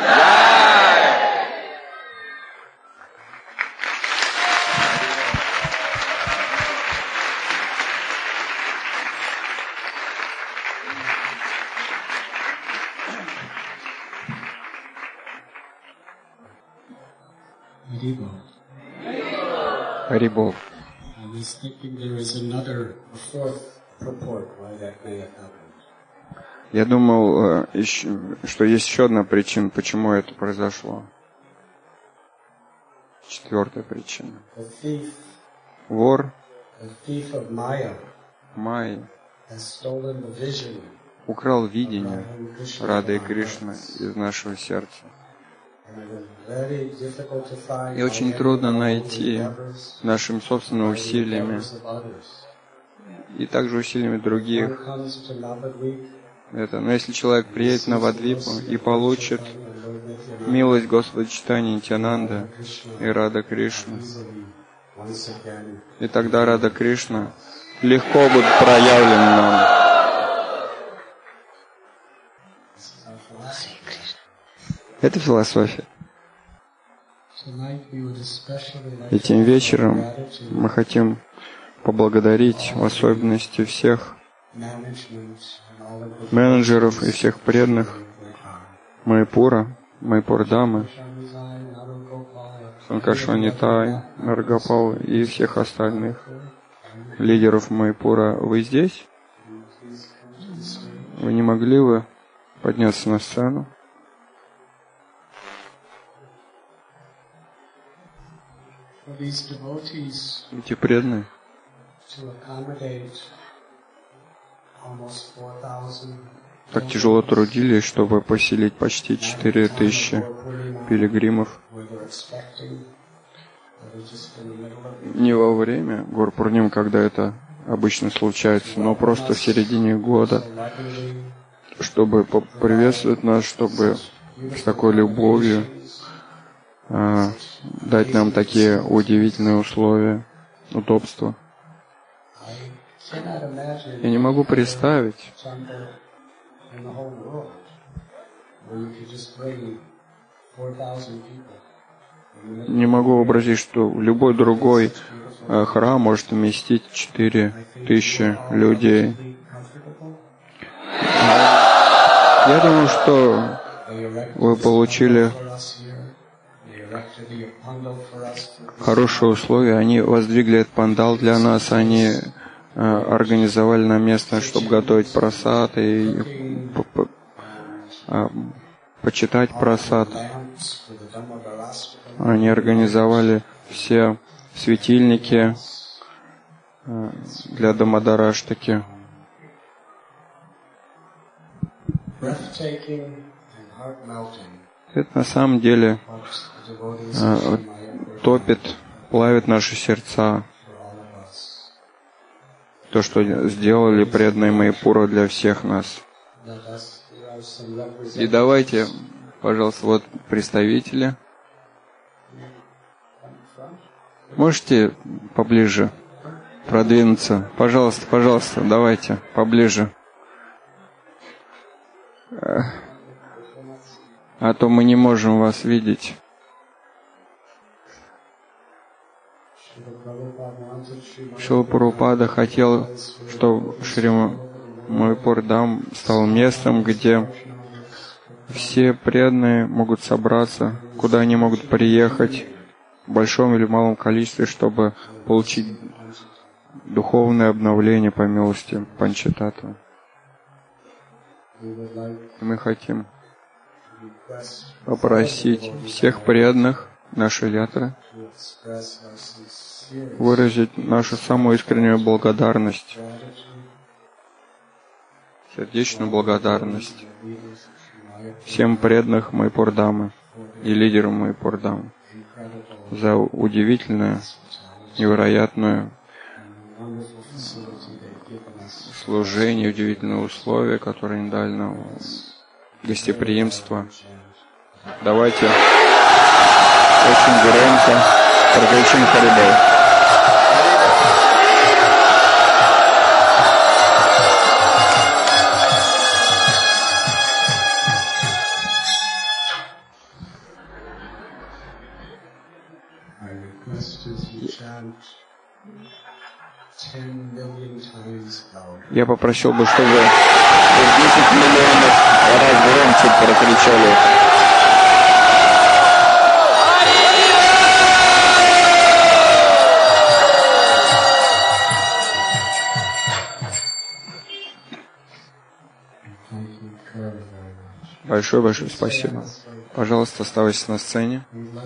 Харибол. Я думал, что есть еще одна причина, почему это произошло. Четвертая причина. Вор Майи украл видение Рады и Кришны из нашего сердца. И очень трудно найти нашими собственными усилиями и также усилиями других. Но если человек приедет на Навадвипу и получит милость Господа Чайтаньи Нитьянанда и Рада Кришны, и тогда Рада Кришна легко будет проявлена нам. Это философия. Этим вечером мы хотим поблагодарить в особенности всех менеджеров и всех преданных Майяпура, Майяпур-дамы, Санкаршванитай, Наргопал и всех остальных лидеров Майяпура. Вы здесь? Вы не могли бы подняться на сцену? Эти преданные так тяжело трудились, чтобы поселить почти 4000 пилигримов. Не во время Гур-Пурним, когда это обычно случается, но просто в середине года, чтобы поприветствовать нас, чтобы с такой любовью дать нам такие удивительные условия, удобства. Я не могу представить, не могу вообразить, что любой другой храм может вместить 4000 людей. Я думаю, что вы получили хорошие условия. Они воздвигли этот пандал для нас, они организовали нам место, чтобы готовить прасад и почитать прасад. Они организовали все светильники для Дамадараштаки. Это на самом деле топит, плавит наши сердца. То, что сделали преданные Майяпура для всех нас. И давайте, пожалуйста, вот представители. Можете поближе продвинуться? Пожалуйста, пожалуйста, давайте поближе. А то мы не можем вас видеть. Шрила Прабхупада хотел, чтобы Шри Майяпур Дам стал местом, где все преданные могут собраться, куда они могут приехать в большом или малом количестве, чтобы получить духовное обновление по милости Панчататтвы. Мы хотим попросить всех преданных нашей ятры выразить нашу самую искреннюю благодарность, сердечную благодарность всем преданных Майяпур Дамы и лидерам Майяпур Дамы за удивительную, невероятную служение, удивительные условия, которые они дали нам, гостеприимство. Давайте очень громко прокричим Харибол. Я попросил бы, чтобы вы 10 миллионов раз громче прокричали. Большое-большое спасибо. Пожалуйста, оставайтесь на сцене.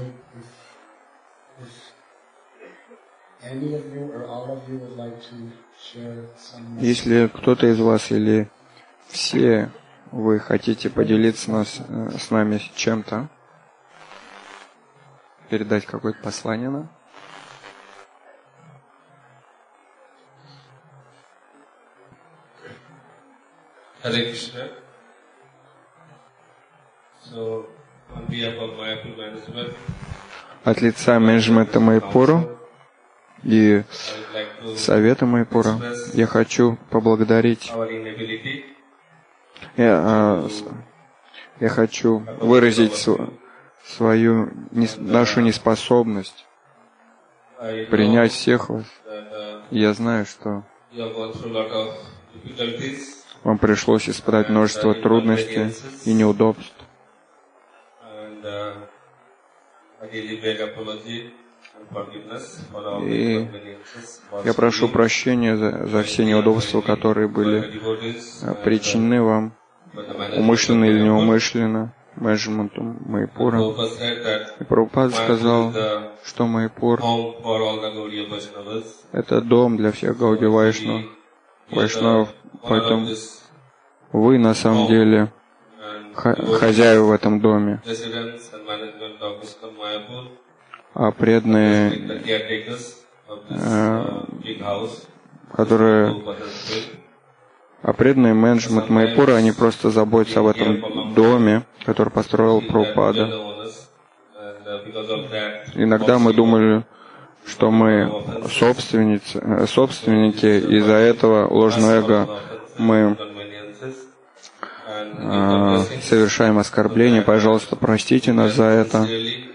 Если кто-то из вас или все вы хотите поделиться с нами чем-то, передать какое-то послание нам? Hare Krishna. So, on behalf of Mayapur management, от лица менеджмента Майяпура и совета Майяпура я хочу поблагодарить. Я хочу выразить нашу неспособность принять всех вас. Я знаю, что вам пришлось испытать множество трудностей и неудобств. И я прошу прощения за все неудобства, которые были причинены вам, умышленно или неумышленно, менеджментом Майяпура. И Прабхупада сказал, что Майяпур — это дом для всех Гауди Вайшнавов, поэтому вы на самом деле хозяева в этом доме. А преданные, преданные менеджмент Майяпура, они просто заботятся об этом доме, который построил Прабхупада. Иногда мы думали, что мы собственники, из-за этого ложного эго мы совершаем оскорбление. Пожалуйста, простите нас за это,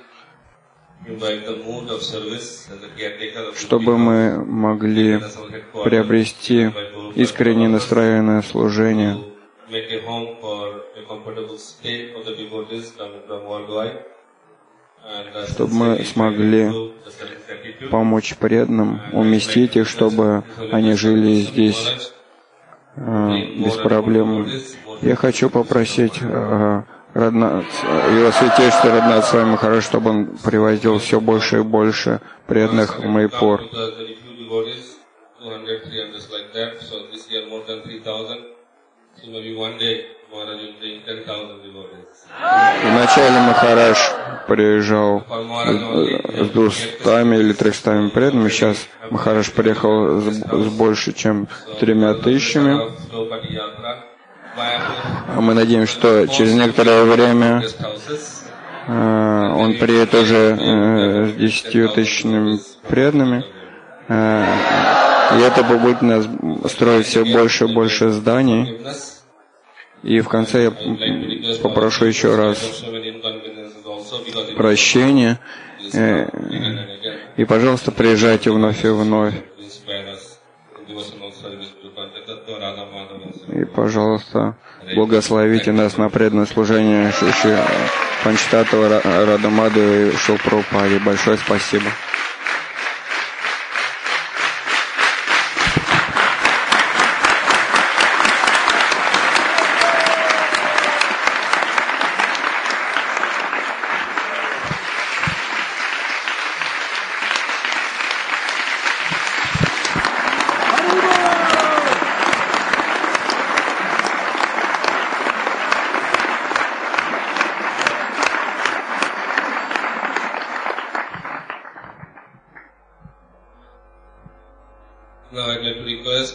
чтобы мы могли приобрести искренне настроенное служение, чтобы мы смогли помочь преданным, уместить их, чтобы они жили здесь без проблем. Я хочу попросить Его Святейшество Радханат Свами Махарадж, чтобы он привозил все больше и больше преданных в Майяпур. Вначале Махарадж приезжал с 200 или 300 преданными, сейчас Махарадж приехал с больше, чем 3000. Мы надеемся, что через некоторое время он приедет уже с 10 тысячами преданными. И это будет нас строить все больше и больше зданий. И в конце я попрошу еще раз прощения. И, пожалуйста, приезжайте вновь и вновь. И, пожалуйста, благословите нас на преданное служение Шиши Панчтаттва Радамадхава и Шрила Прабхупаде. Большое спасибо. Now I'd like to request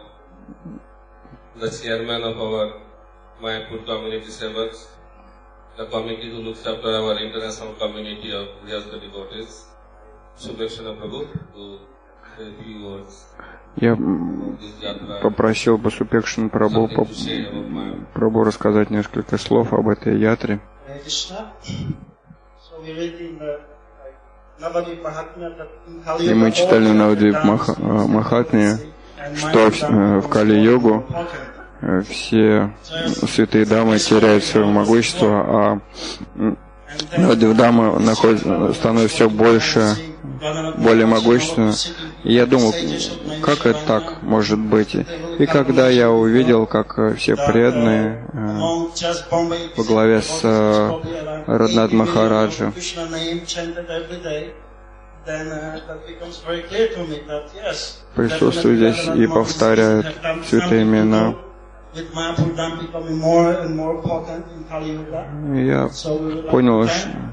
the chairman of our Mayapur Community Sevaks, the committee who looks after our international community of Vyasa devotees, Subhakshana Prabhu, to say a few words. Я попросил бы Супекшин Прабху рассказать несколько слов об этой ятре. И мы читали на Навадвип Махатме, что в Кали-йогу все святые дамы теряют свое могущество, а Навадвип дамы становятся все больше, более могущественны. И я думал, как это так может быть? И когда я увидел, как все преданные во главе с Радханат Махараджа присутствуют здесь и повторяют святые имена, и я понял,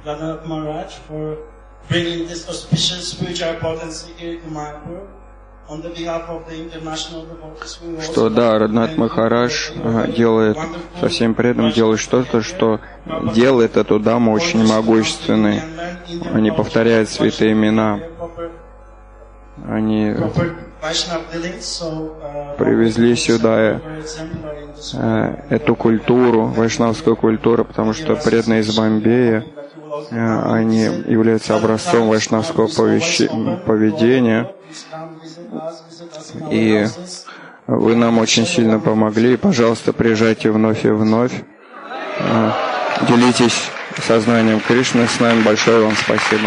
что да, Радханат Махарадж делает со всем преданным, делает что-то, что делает эту даму очень могущественной. Они повторяют святые имена. Они привезли сюда эту культуру, вайшнавскую культуру, потому что преданные из Бомбея, они являются образцом вайшнавского поведения. И вы нам очень сильно помогли. Пожалуйста, приезжайте вновь и вновь. Делитесь сознанием Кришны с нами. Большое вам спасибо.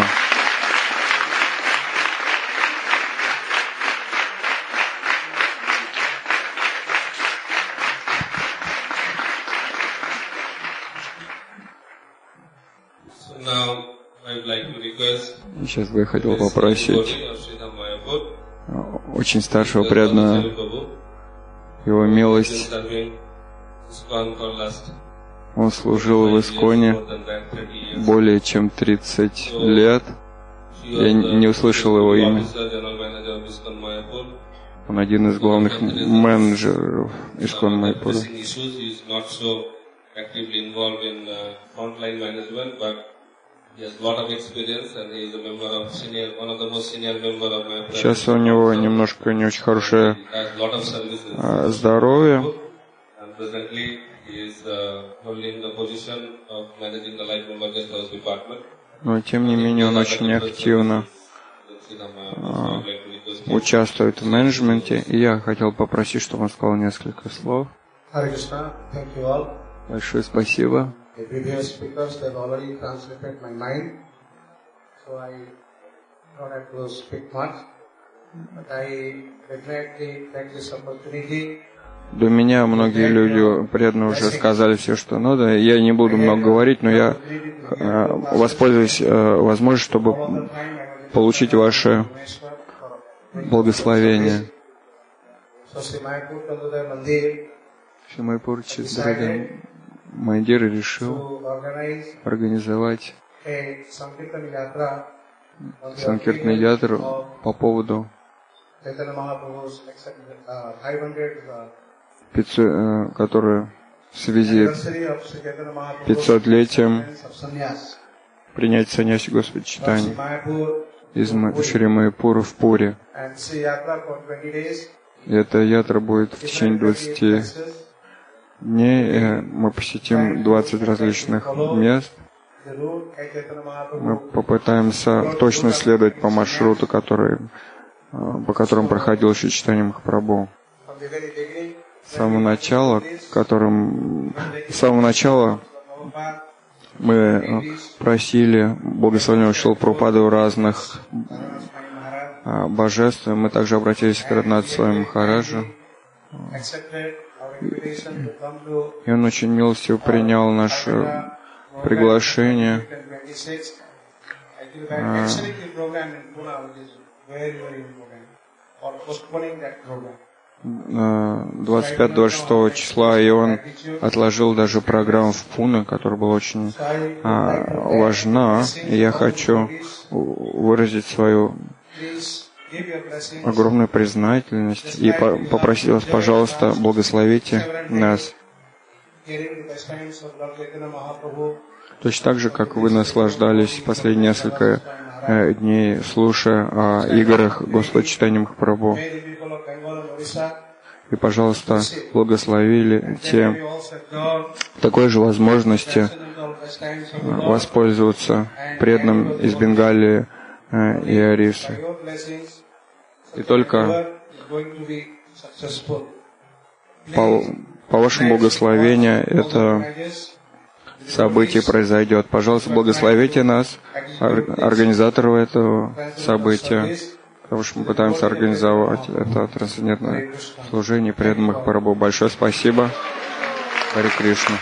Сейчас бы я хотел попросить очень старшего преданного, его милость. Он служил в Исконе более чем 30 лет. Я не услышал его имя. Он один из главных менеджеров Искон Майяпура. Сейчас у него немножко не очень хорошее здоровье. Но тем не менее он очень активно участвует в менеджменте. И я хотел попросить, чтобы он сказал несколько слов. Большое спасибо. The previous speakers have already translated my mind, so I don't have to speak much, but I definitely take this opportunity. До меня многие люди преданно уже сказали все, что надо. Я не буду много говорить, но я воспользуюсь возможностью, чтобы получить ваше благословение. Шри Майяпур Читрадхар Мандир решил организовать санкиртную ятру по поводу 500, которая в связи с 500-летием принятия саньяси Господа Чайтаньи из Шри Майяпура в Пуре. И эта ятра будет в течение 20 дней. Мы посетим 20 различных мест. Мы попытаемся точно следовать по маршруту, по которому проходил Шри Чайтанья Махапрабху. С самого начала мы просили благословенного Шрила Прабхупаду разных божеств. Мы также обратились к Радханатху Свами Махараджу. И он очень милостиво принял наше приглашение. 25-26 числа, и он отложил даже программу в Пуне, которая была очень важна. И я хочу выразить свою огромную признательность и попросить вас, пожалуйста, благословите нас. Точно так же, как вы наслаждались последние несколько дней, слушая о играх Господа Чайтаньи Махапрабху. И, пожалуйста, благословили те такой же возможности воспользоваться преданным из Бенгалии и Орисы. И только по вашему благословению это событие произойдет. Пожалуйста, благословите нас, организаторов этого события, потому что мы пытаемся организовать это трансцендентное служение преданных Прабху. Большое спасибо. Харе Кришна.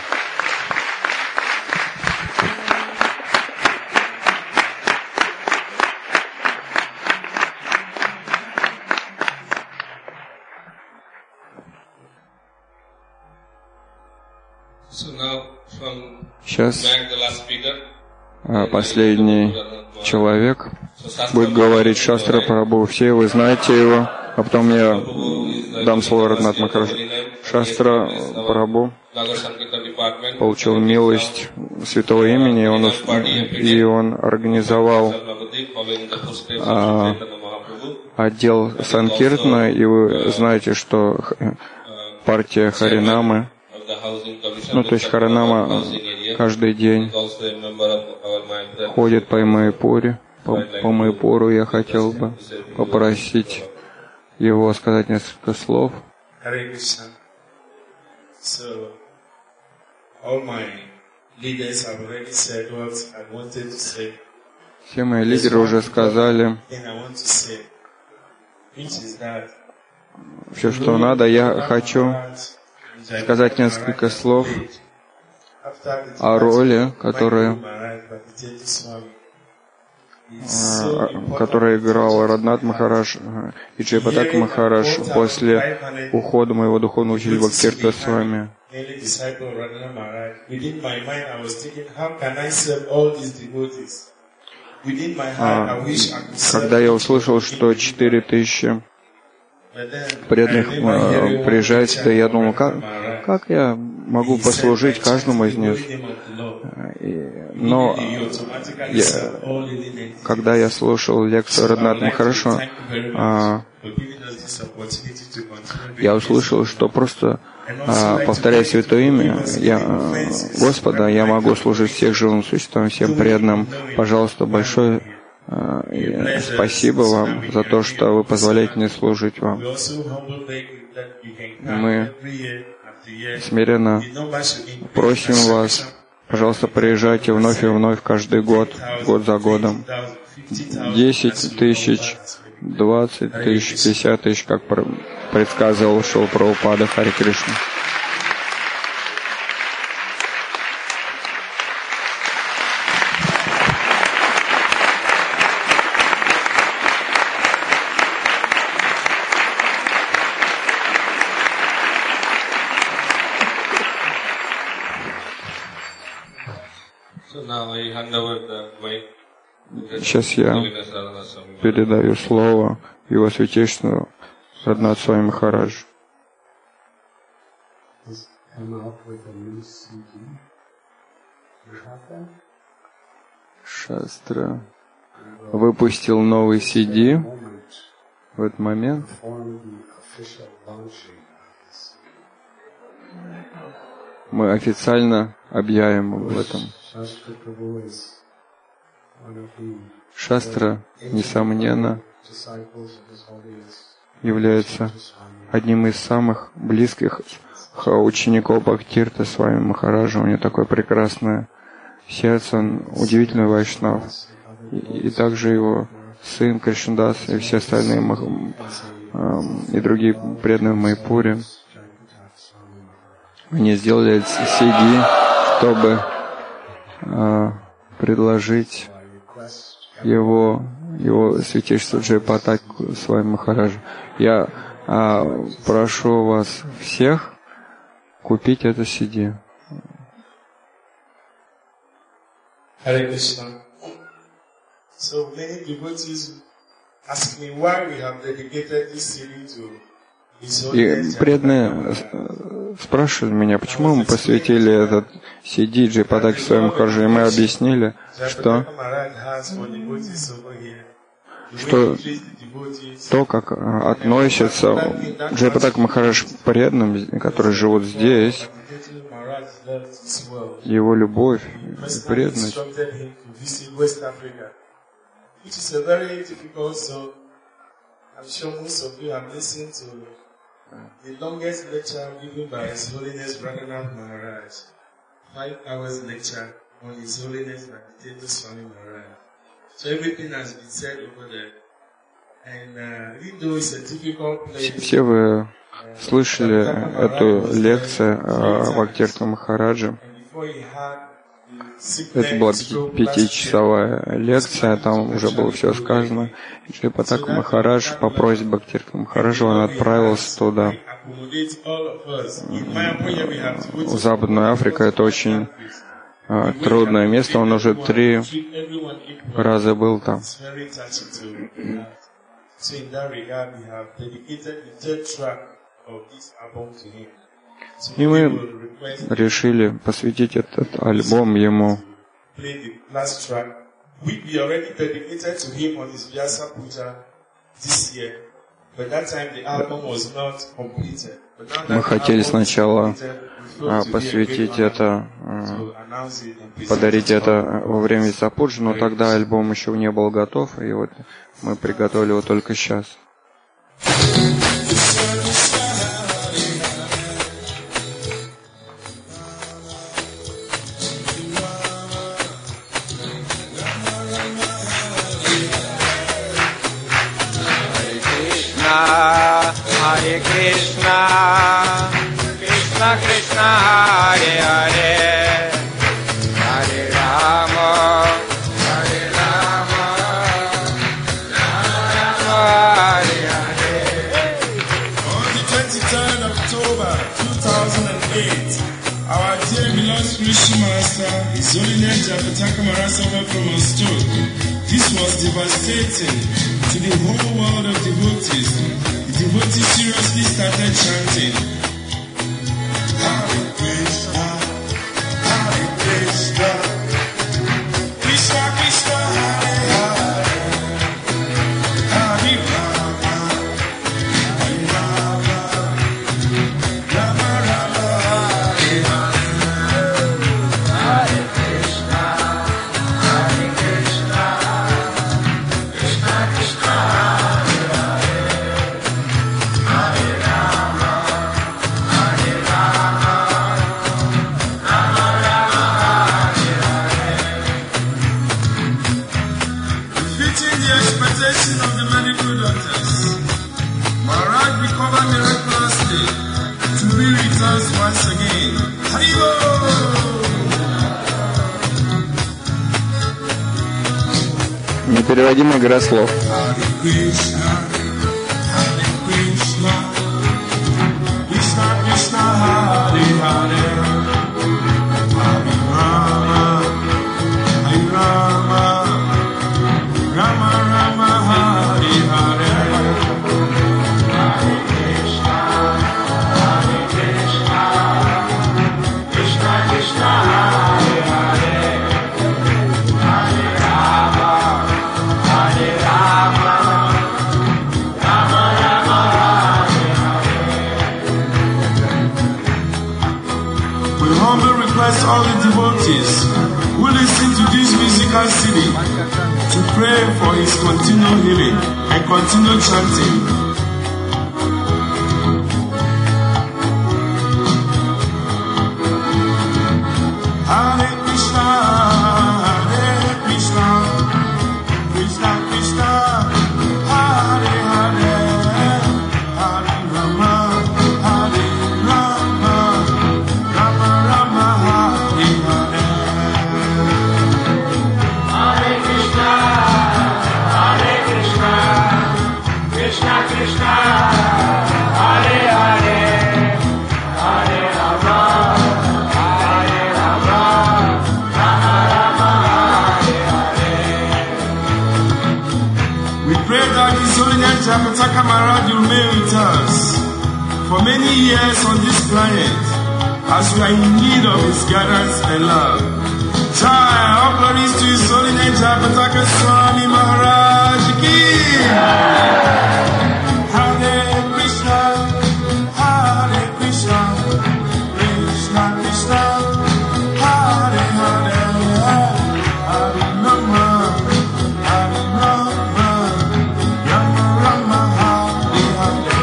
Сейчас последний человек будет говорить Шастра Прабху. Все вы знаете его, а потом я дам слово Радханатху Махараджу. Шастра Прабху получил милость святого имени, и он организовал отдел Санкиртана, и вы знаете, что партия Харинамы, то есть Харинама каждый день ходит по Майяпуре. По Майяпуру я хотел бы попросить его сказать несколько слов. Все мои лидеры уже сказали все, что надо. Я хочу сказать несколько слов о роли, которую играл Радханатх Махарадж и Джайпатака Махарадж после ухода моего духовного учителя Бхактивинода Свами. Когда я услышал, что 4000 преданных приезжает сюда, я думал, как я могу послужить каждому из них. Но когда я слушал лекцию Радханатха Махараджа, я услышал, что просто повторяя святое имя Господа, я могу служить всех живым существам, всем преданным. Пожалуйста, большое спасибо вам за то, что вы позволяете мне служить вам. Мы смиренно просим вас, пожалуйста, приезжайте вновь и вновь каждый год, год за годом. 10 тысяч, 20 тысяч, 50 тысяч, как предсказывал Шрила Прабхупада. Харе Кришна. Сейчас я передаю слово Его Святейшему Радханатху Свами Махараджу. Шастра выпустил новый CD в этот момент. Мы официально объявим об этом. Шастра, несомненно, является одним из самых близких учеников Бхактитирта с вами Махараджа. У него такое прекрасное сердце, он удивительный вайшнав. И также его сын Кришнадас и все остальные и другие преданные в Майпуре. Они сделали CD, чтобы предложить его святейшество Джайпатаку с вами Махараджа. Я прошу вас всех купить это CD. Hare Krishna. So many devotees ask me why we have dedicated this CD to His Holiness. И преданные спрашивают меня, почему мы посвятили этот CD Джайпатаке своему Махараджу, и мы объяснили, что то, как относится Джайпатака Махарадж к преданным, которые живут здесь, его любовь и преданность. Which is a very difficult zone. I'm sure most of you have listened to the longest lecture given by His Holiness Raghunath Maharaj. 5 hours lecture on His Holiness Bhaktisiddhanta Swami Maharaj. So everything has been said over there. And even though it's a difficult place, все вы слышали эту лекцию Бхактивинода Махараджа. Это была 5-часовая лекция, там уже было все сказано. Джайпатака Махарадж по просьбе Бхактивинода Махараджа он отправился туда. Западная Африка — это очень трудное место, он уже 3 раза был там. И мы решили посвятить этот альбом ему. Мы хотели сначала посвятить это, подарить это во время Висапуджи, но тогда альбом еще не был готов, и вот мы приготовили его только сейчас. Hare Krishna, Krishna Krishna, Hare Hare, Hare Rama, Hare Rama, Rama Rama, Hare Hare. On the 23rd of October 2008, our dear beloved spiritual master, His Holiness Jayapataka Maharaj suffered from a stroke. This was devastating to the whole world of devotees. The devotees seriously started chanting, Hare Krishna, Hare Krishna, Krishna Krishna, Hare Hare, Hare Rama, Hare Rama, Rama Rama, Hare Hare, Hare Krishna, Hare Krishna, Krishna Krishna, of the medical doctors, Maharaj recovered miraculously to be with us once again. Haribo! Непереводимый игра слов. Hare Krishna, Hare Krishna, Krishna Krishna, Hare Hare, Hare Rama, Hare Rama, Rama Rama, Hare Hare, Hare Krishna, Hare Krishna, Krishna Krishna, Hare Hare, Hare Rama, Hare Rama, Rama Rama, Hare Hare. We humbly request all the devotees who listen to this musical CD to pray for his continual healing and continual chanting. Japataka Maharaj will remain with us for many years on this planet as we are in need of His guidance and love. Jai, all glories to His Holiness Japataka Swami Maharaj Ki. Hare Krishna, Hare Krishna, Krishna Krishna, Hare Hare, Hare Rama, Hare Rama, Rama Rama, Hare Hare.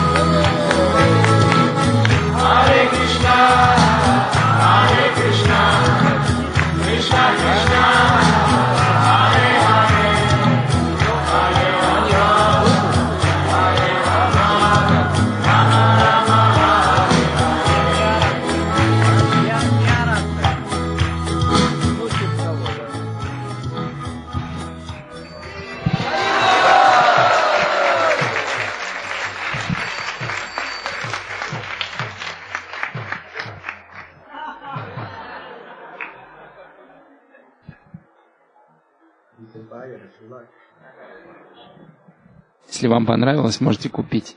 Hare Krishna, Hare Krishna, Krishna Krishna, Hare Hare, Hare Rama, Hare Rama, Rama Rama, Hare You can buy it if you like. Если вам понравилось, можете купить.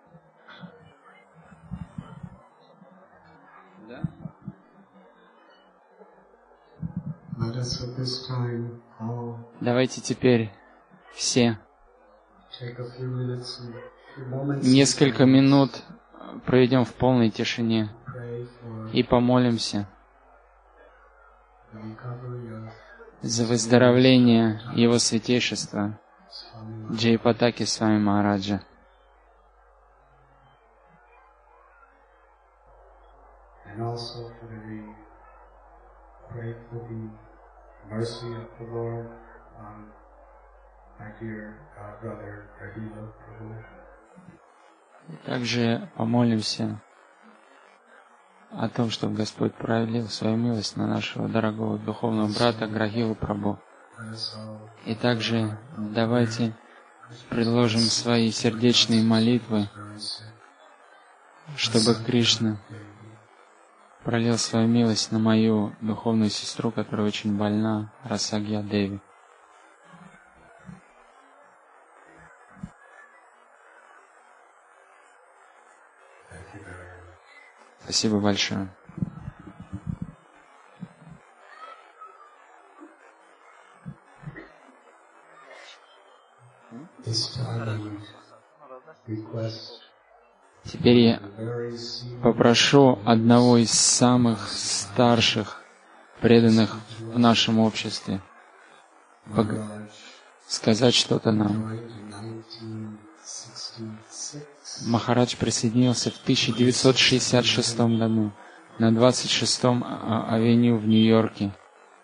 Let us at this time all Давайте теперь все take a few minutes and few moments несколько минут проведем в полной тишине pray for и помолимся the recovery of за выздоровление Его Святейшества Swami Джайпатаки Свами Махараджа. and also for the pray for the mercy of the Lord on my dear brother Radhila Prabhu. Также помолимся о том, чтобы Господь проявил свою милость на нашего дорогого духовного брата Грахилу Прабху. Let us all И также давайте предложим свои сердечные молитвы, very sick. чтобы Кришна пролил свою милость на мою духовную сестру, которая очень больна, Расагья Деви. Thank you very much. Спасибо большое. This time I request Теперь я very senior попрошу одного из самых старших преданных в нашем обществе Maharaj сказать что-то нам. joined in 1966. Махарадж присоединился в 1966 году на 26-м авеню в Нью-Йорке.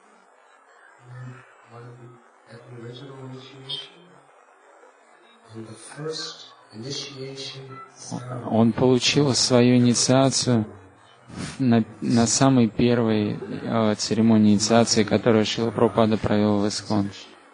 At the original initiation, and the first initiation ceremony Он получил свою инициацию на самой первой церемонии инициации, которую Шрила Прабхупада провел в Искон.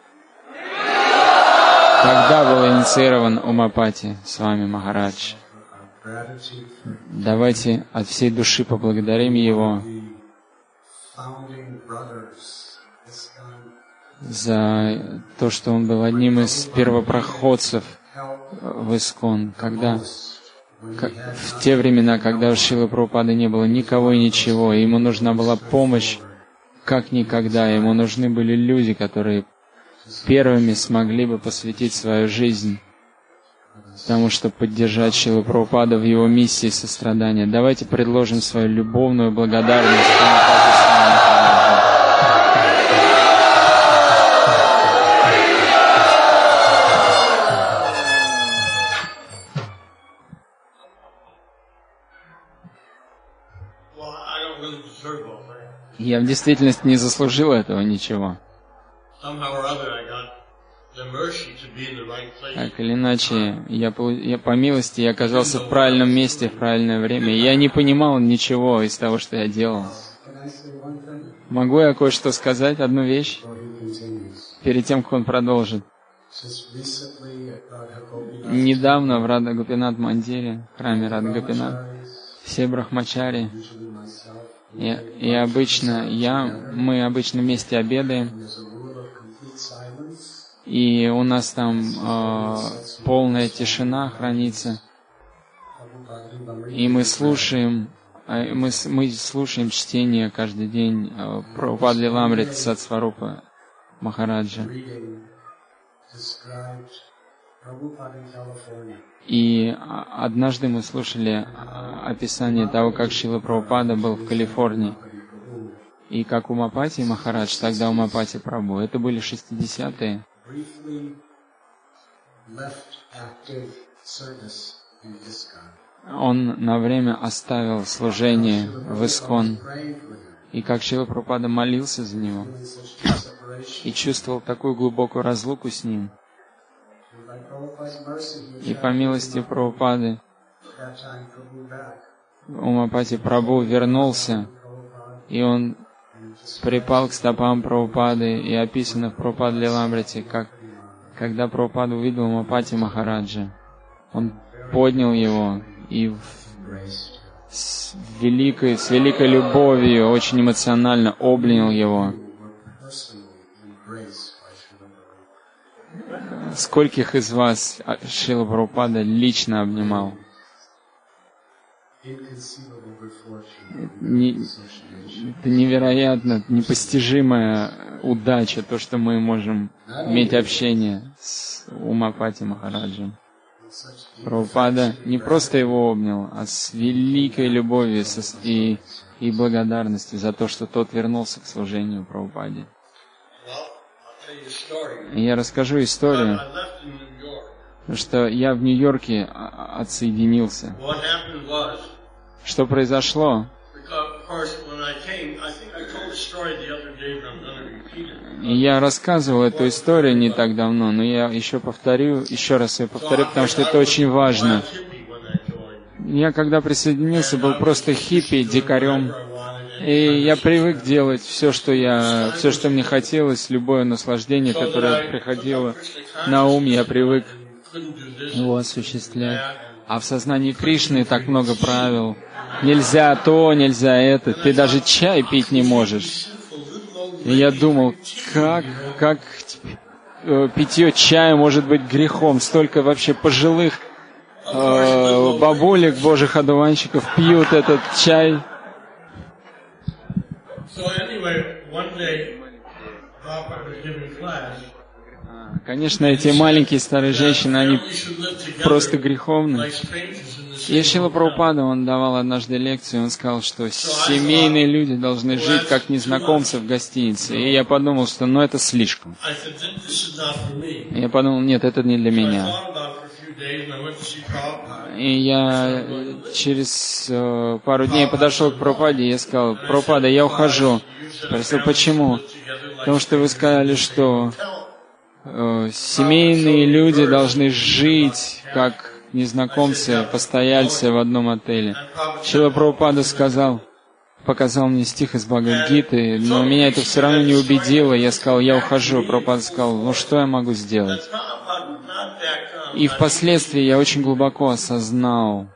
Тогда был инициирован Умапати с вами Махарадж. of gratitude for Давайте от всей души поблагодарим его the founding brothers. ISKCON за то, что он был одним из первопроходцев helped в Искон, когда when Как- we had в те времена, когда у Шрилы Прабхупады не было никого и ничего, и ему нужна была помощь как никогда, ему нужны были люди, которые первыми смогли бы посвятить свою жизнь тому, чтобы поддержать Шрилу Прабхупаду в его миссии сострадания. Давайте предложим свою любовную благодарность Прабхупаде Свами Махараджу. Well, I don't really deserve all that. Я в действительности не заслужил этого ничего. Somehow or other, I got the mercy to be in the right place. Так или иначе, я по милости я оказался в правильном месте в правильное время. И я не понимал ничего из того, что я делал. Can I say one thing Могу я кое-что сказать, одну вещь, before he continues? перед тем, как он продолжит? Just recently at Radha Gopinath, Недавно в Рада Гопинат Мандире, в храме Рада Гопинат, все брахмачари, usually myself, и обычно мы обычно вместе обедаем, there's a rule of complete silence. и у нас там полная тишина хранится, и мы слушаем чтение каждый день Прабхупады Лиламрит Сатсварупа Махараджа. И однажды мы слушали описание того, как Шрила Прабхупада был в Калифорнии, и как Умапати Махарадж, тогда Умапати Прабху, это были 60-е. Он на время оставил служение в Искон, и как Шрила Прабхупада молился за него, и чувствовал такую глубокую разлуку с ним. И по милости Прабхупады Умапати Прабху вернулся, и он припал к стопам Прабхупады, и описано в Прабхупада Лиламрите, как когда Прабхупада увидел Умапати Махараджа, он поднял его и с великой любовью, очень эмоционально обнял его. Скольких из вас Шрила Прабхупада лично обнимал? Это невероятно, непостижимая удача, то, что мы можем иметь общение с Умапати Махараджем. Прабхупада не просто его обнял, а с великой любовью и благодарностью за то, что тот вернулся к служению Прабхупаде. И я расскажу историю, что я в Нью-Йорке отсоединился. Что произошло? И я рассказывал эту историю не так давно, но я еще раз ее повторю, потому что это очень важно. Я, когда присоединился, был просто хиппи, дикарем. И я привык делать все, что мне хотелось, любое наслаждение, которое приходило на ум, я привык его осуществлять. А в сознании Кришны так много правил. Нельзя то, нельзя это. Ты даже чай пить не можешь. И я думал, как питье чая может быть грехом? Столько вообще пожилых бабулек, божьих одуванчиков пьют этот чай. Конечно, эти маленькие старые женщины, они просто греховны. И Шрила Прабхупада, он давал однажды лекцию, он сказал, что семейные люди должны жить как незнакомцы в гостинице. И я подумал, что это слишком. И я подумал, нет, это не для меня. И я через пару дней подошел к Прабхупаде, и я сказал: Прабхупада, я ухожу. Спросил, почему? Потому что вы сказали, что семейные люди должны жить как незнакомцы, постояльцы в одном отеле. Шрила Прабхупада показал мне стих из Бхагавад-гиты, но меня это все равно не убедило. Я сказал, я ухожу. Прабхупада сказал, что я могу сделать? И впоследствии я очень глубоко осознал,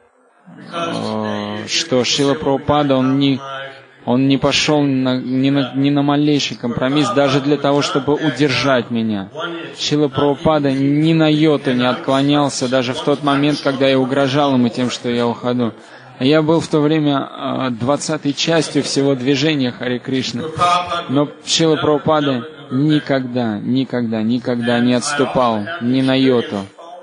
что Шрила Прабхупада, он не пошел ни на малейший компромисс, даже для того, чтобы удержать меня. Шрила Прабхупада ни на йоту не отклонялся, даже в тот момент, когда я угрожал ему тем, что я уходу. Я был в то время 20-й частью всего движения Харе Кришна. Но Шрила Прабхупада никогда не отступал ни на йоту.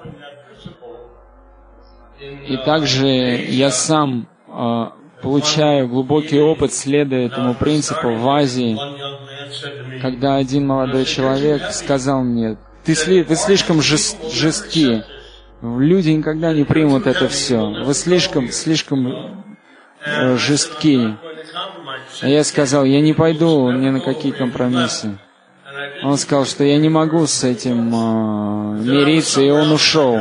И также я сам получаю глубокий опыт, следуя этому принципу в Азии, когда один молодой человек сказал мне: вы слишком жестки, люди никогда не примут это все, вы слишком жестки. А я сказал, я не пойду ни на какие компромиссы. Он сказал, что я не могу с этим мириться, и он ушел.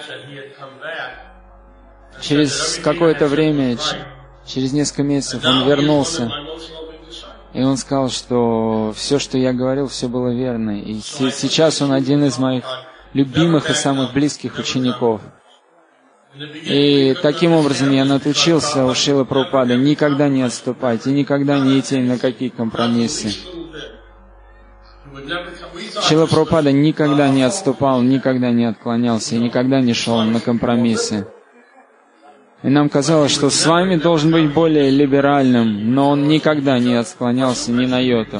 Через какое-то время, через несколько месяцев он вернулся, и он сказал, что все, что я говорил, все было верно. И сейчас он один из моих любимых и самых близких учеников. И таким образом я научился у Шрилы Прабхупады никогда не отступать и никогда не идти на какие компромиссы. Шрила Прабхупада никогда не отступал, никогда не отклонялся и никогда не шел на компромиссы. И нам казалось, что с вами должен быть более либеральным, но он никогда не отклонялся ни на йоту.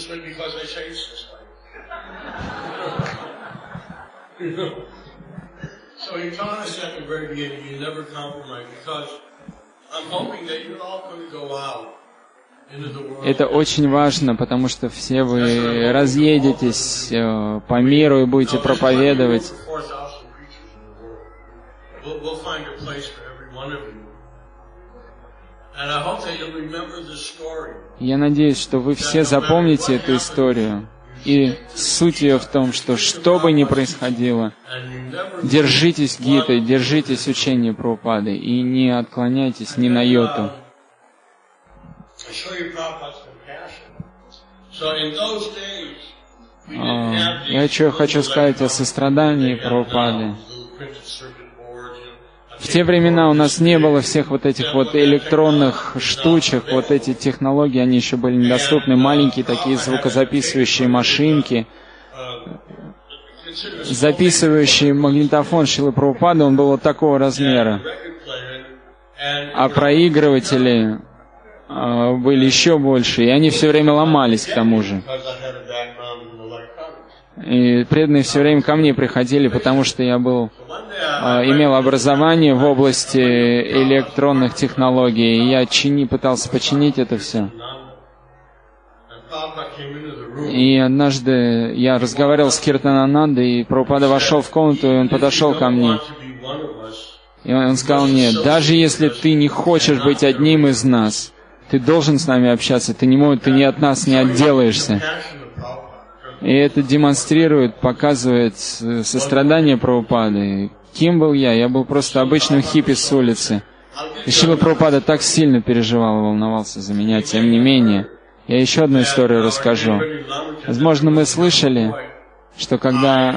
Это очень важно, потому что все вы разъедетесь по миру и будете проповедовать. Я надеюсь, что вы все запомните эту историю. И суть ее в том, что бы ни происходило, держитесь Гиты, держитесь учения Прабхупады и не отклоняйтесь ни на йоту. Я хочу сказать о сострадании Прабхупады. В те времена у нас не было всех вот этих вот электронных штучек, вот эти технологии, они еще были недоступны, маленькие такие звукозаписывающие машинки, записывающий магнитофон Шрилы Прабхупады, он был вот такого размера, а проигрыватели были еще больше, и они все время ломались к тому же. И преданные все время ко мне приходили, потому что я имел образование в области электронных технологий, и я пытался починить это все. И однажды я разговаривал с Киртананандой, и Прабхупада вошел в комнату, и он подошел ко мне. И он сказал мне: даже если ты не хочешь быть одним из нас, ты должен с нами общаться, ты ни от нас не отделаешься. И это демонстрирует, показывает сострадание Прабхупады. Кем был я? Я был просто обычным хиппи с улицы. И Шрила Прабхупада так сильно переживал и волновался за меня. Тем не менее, я еще одну историю расскажу. Возможно, мы слышали, что когда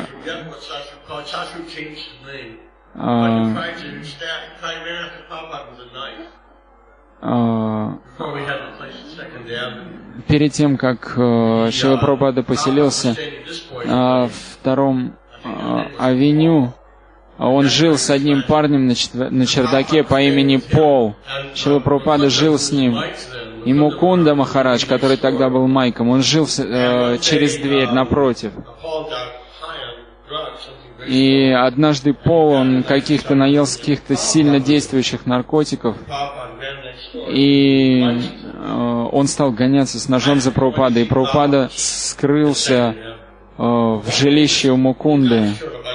перед тем, как Шрила Прабхупада поселился в втором авеню, он жил с одним парнем на чердаке по имени Пол. Шрила Прабхупада жил с ним. И Мукунда Махарадж, который тогда был майком, он жил через дверь напротив. И однажды Пол, он наелся каких-то сильно действующих наркотиков, и он стал гоняться с ножом за Прабхупадой, и Прабхупада скрылся в жилище у Мукунды.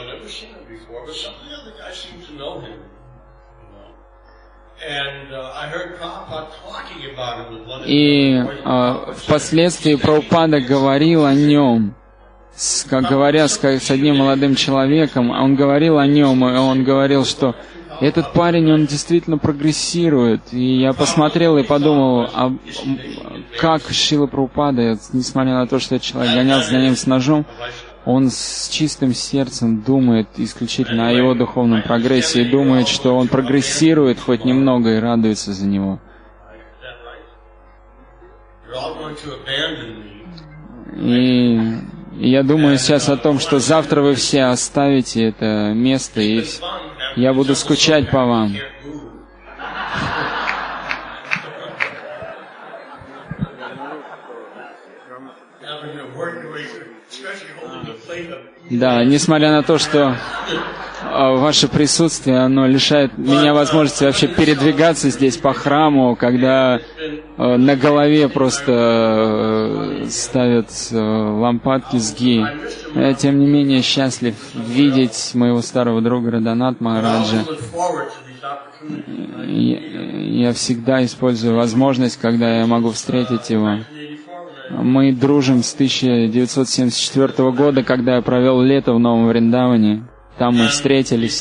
И впоследствии Прабхупада говорил о нем, говоря с одним молодым человеком, он говорил о нем, и он говорил, что этот парень, он действительно прогрессирует. И я посмотрел и подумал, как Шрила Прабхупада, несмотря на то, что этот человек гонялся за ним с ножом, он с чистым сердцем думает исключительно о его духовном прогрессе и думает, что он прогрессирует хоть немного и радуется за него. И я думаю сейчас о том, что завтра вы все оставите это место, и я буду скучать по вам. Да, несмотря на то, что ваше присутствие, оно лишает меня возможности вообще передвигаться здесь по храму, когда на голове просто ставят лампадки с ги. Я, тем не менее, счастлив видеть моего старого друга Радханат Махараджа. Я всегда использую возможность, когда я могу встретить его. Мы дружим с 1974 года, когда я провел лето в Новом Вриндаване. Там мы встретились.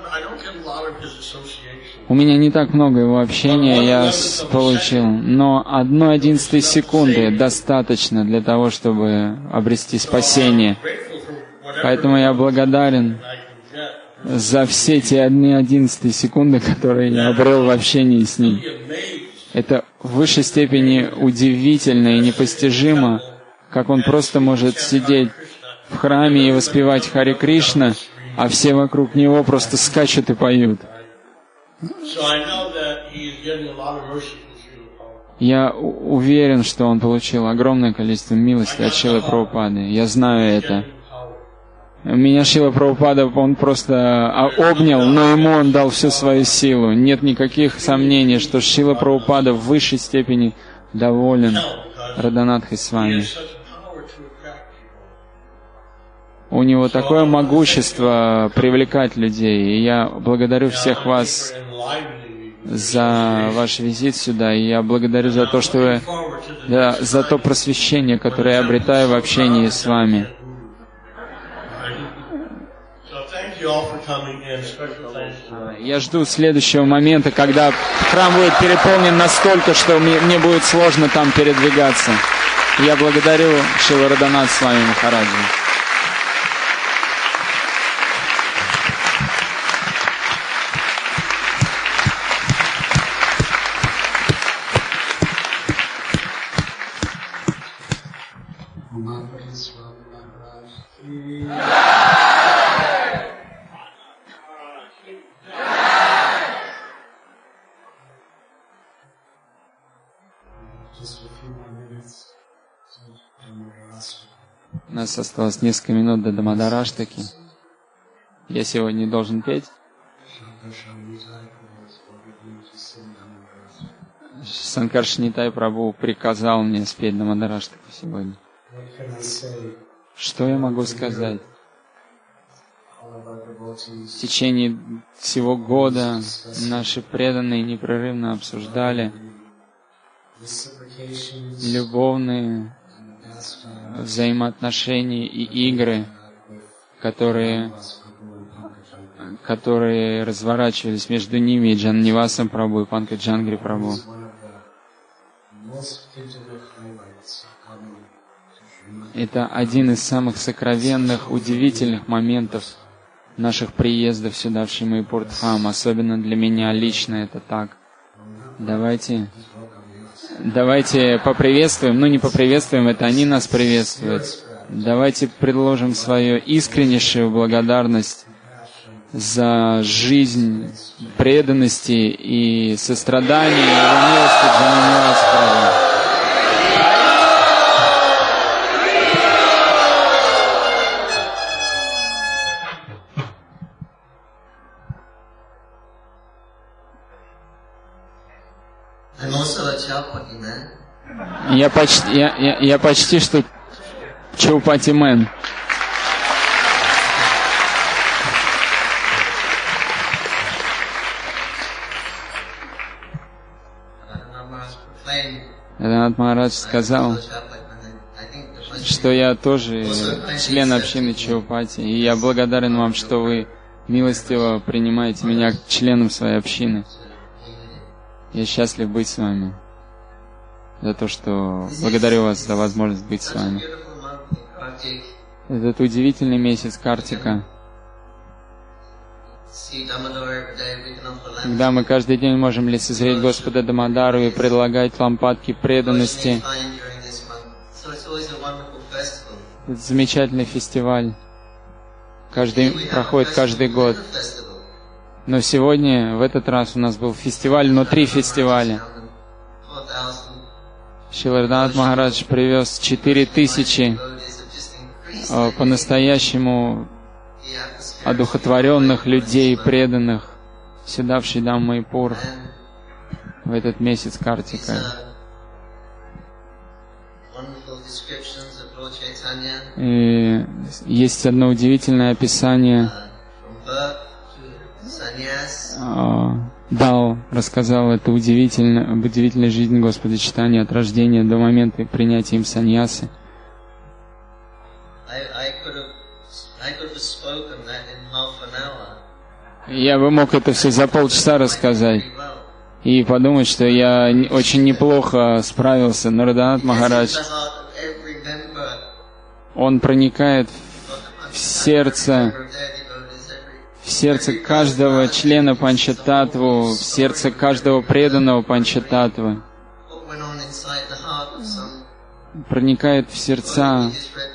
У меня не так много его общения я получил, но 1/11 секунды достаточно для того, чтобы обрести спасение. Поэтому я благодарен за все те 1/11 секунды, которые я обрел в общении с ним. Это в высшей степени удивительно и непостижимо, как он просто может сидеть в храме и воспевать Харе Кришна, а все вокруг него просто скачут и поют. Я уверен, что он получил огромное количество милости от Шрилы Прабхупады. Я знаю это. Меня Шрила Прабхупада, он просто обнял, но ему он дал всю свою силу. Нет никаких сомнений, что Шрила Прабхупада в высшей степени доволен Радханатхой с вами. У него такое могущество привлекать людей, и я благодарю всех вас за ваш визит сюда, и я благодарю за то, что вы, за то просвещение, которое я обретаю в общении с вами. Я жду следующего момента, когда храм будет переполнен настолько, что мне будет сложно там передвигаться. Я благодарю Шрила Радханат с вами, Махараджи. У нас осталось несколько минут до Дамадараштаки. Я сегодня должен петь. Санкар Шнитай Прабху приказал мне спеть Дамадараштаку сегодня. Что я могу сказать? В течение всего года наши преданные непрерывно обсуждали любовные взаимоотношения и игры, которые разворачивались между ними и Джаннивасом Прабху и Панкаджангри Прабху. Это один из самых сокровенных, удивительных моментов наших приездов сюда, в Шримад-Пурдхам. Особенно для меня лично это так. Давайте поприветствуем, не поприветствуем, это они нас приветствуют. Давайте предложим свою искреннейшую благодарность за жизнь преданности и сострадания и его милости Джанниваса Прабху. Я почти что Чаупати Мэн. Радханат Махарадж сказал, что я тоже член общины Чаупати, и я благодарен вам, что вы милостиво принимаете меня членом своей общины. Я счастлив быть с вами. За то, что благодарю вас за возможность быть с вами. Этот удивительный месяц Картика, когда мы каждый день можем лицезреть Господа Дамадару и предлагать лампадки преданности. Это замечательный фестиваль. Проходит каждый год. Но сегодня, в этот раз, у нас был фестиваль внутри фестиваля. Шрила Радханат Махарадж привез 4000 по-настоящему одухотворенных людей, преданных сюда, в Шридам Майпур, в этот месяц Картика. И есть одно удивительное описание. Рассказал это об удивительной жизни Господа Чайтаньи от рождения до момента принятия им саньясы. Я бы мог это все за полчаса рассказать и подумать, что я очень неплохо справился, но Радханат Махарадж, он проникает в сердце каждого члена Панчататтвы, в сердце каждого преданного Панчататтвы. проникает в сердца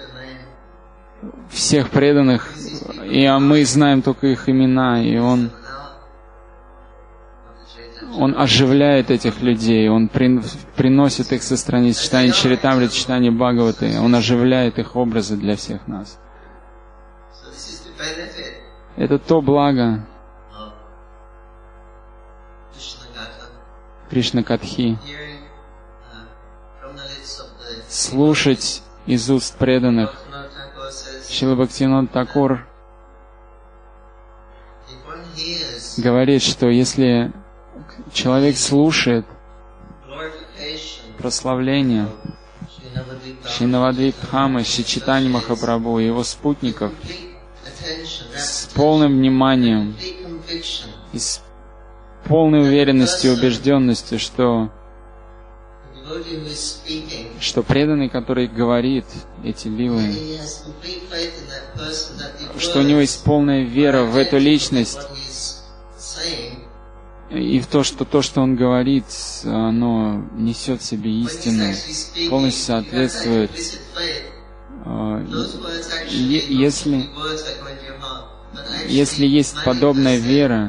всех преданных, и мы знаем только их имена, и Он оживляет этих людей, Он приносит их со страниц читания Чаритамриты, читания Бхагаваты, Он оживляет их образы для всех нас. Это то благо Кришна Катхи. Слушать из уст преданных. Шрила Бхактивинода Тхакур говорит, что если человек слушает прославление Шри Навадвипдхамы, Шри Чайтаньи Махапрабху и его спутников с полным вниманием и с полной уверенностью и убежденностью, что преданный, который говорит эти лилы, что у него есть полная вера в эту личность и в то, что он говорит, оно несет в себе истину, полностью соответствует. Если есть подобная вера,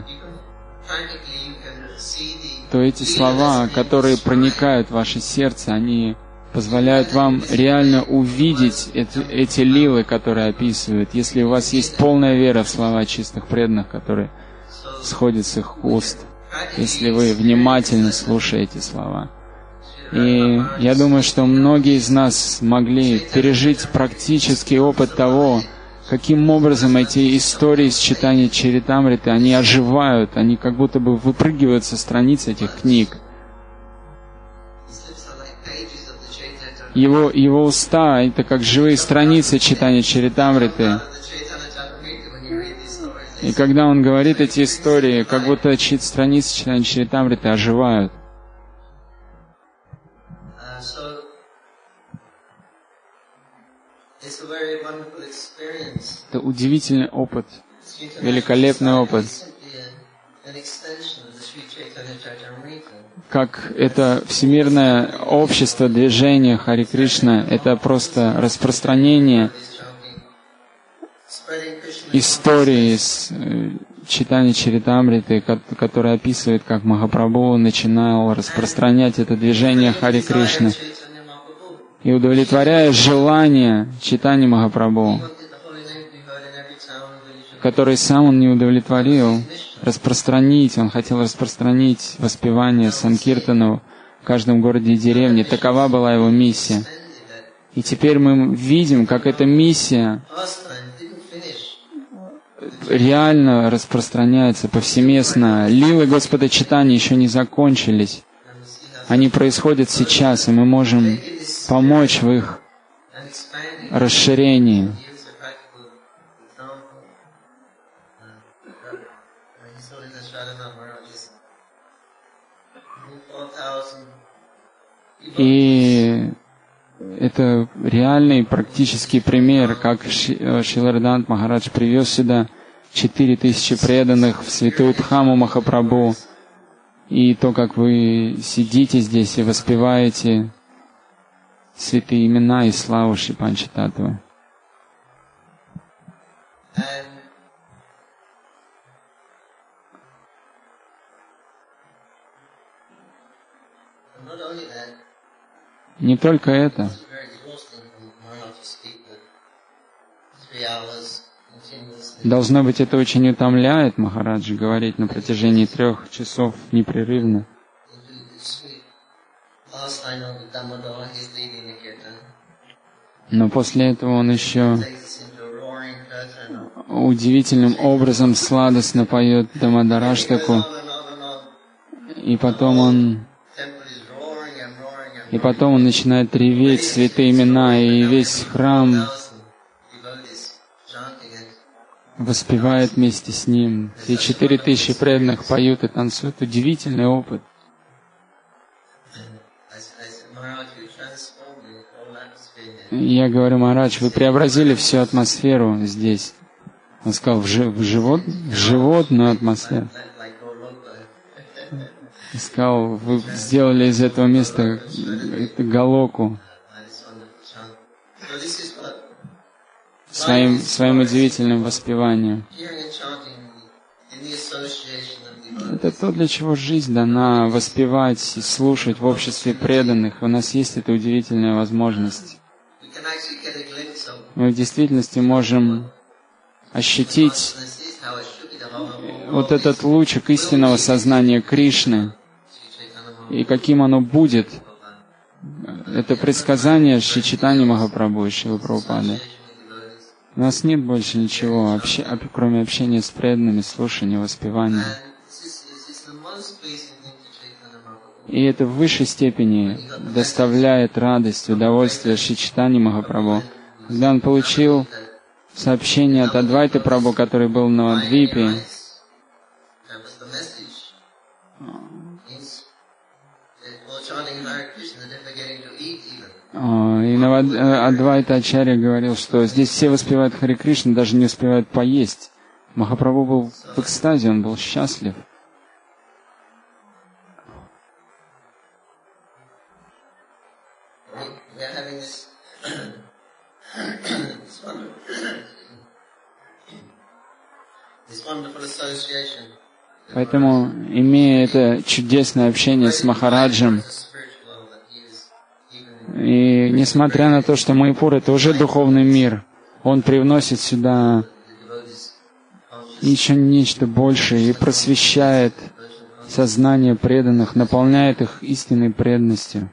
то эти слова, которые проникают в ваше сердце, они позволяют вам реально увидеть эти лилы, которые описывают. Если у вас есть полная вера в слова чистых преданных, которые сходят с их уст, если вы внимательно слушаете слова. И я думаю, что многие из нас могли пережить практический опыт того, каким образом эти истории из читания Чаритамриты, они оживают, они как будто бы выпрыгивают со страниц этих книг. Его уста — это как живые страницы читания Чаритамриты. И когда он говорит эти истории, как будто страницы читания Чаритамриты оживают. Это удивительный опыт, великолепный опыт. Как это всемирное общество, движение Хари Кришна, это просто распространение истории из читания Чаритамриты, которая описывает, как Махапрабху начинал распространять это движение Хари Кришна. И удовлетворяя желание читания Махапрабху, который сам он не удовлетворил, он хотел распространить воспевание Санкиртану в каждом городе и деревне. Такова была его миссия. И теперь мы видим, как эта миссия реально распространяется повсеместно. Лилы Господа Чайтаньи еще не закончились. Они происходят сейчас, и мы можем помочь в их расширении. И это реальный практический пример, как Шрила Радханат Махарадж привез сюда 4000 преданных в святую Дхаму Махапрабху. И то, как вы сидите здесь и воспеваете святые имена и славу Шри Панчататтвы. Не только это. Должно быть, это очень утомляет Махараджа говорить на протяжении 3 часов непрерывно. Но после этого он еще удивительным образом сладостно поет Дамадараштаку, и потом он начинает реветь святые имена, и весь храм воспевает вместе с ним. Все 4000 преданных поют и танцуют. Удивительный опыт. Я говорю: Махарадж, вы преобразили всю атмосферу здесь. Он сказал: в животную атмосферу. Он сказал: вы сделали из этого места Галоку. своим удивительным воспеванием. Это то, для чего жизнь дана, воспевать и слушать в обществе преданных. У нас есть эта удивительная возможность. Мы в действительности можем ощутить вот этот лучик истинного сознания Кришны, и каким оно будет. Это предсказание Шри Чайтаньи Махапрабху и Шрилы Прабхупады. У нас нет больше ничего, кроме общения с преданными, слушания, воспевания. И это в высшей степени доставляет радость, удовольствие Шри Чайтаньи Махапрабху. Когда он получил сообщение от Адвайты Прабху, который был на Мавадвипе, и Адвайта Ачарья говорил, что здесь все воспевают Харе Кришна, даже не успевают поесть. Махапрабху был в экстазе, он был счастлив. Поэтому, имея это чудесное общение с Махараджем, и несмотря на то, что Майпур — это уже духовный мир, он привносит сюда еще нечто большее и просвещает сознание преданных, наполняет их истинной преданностью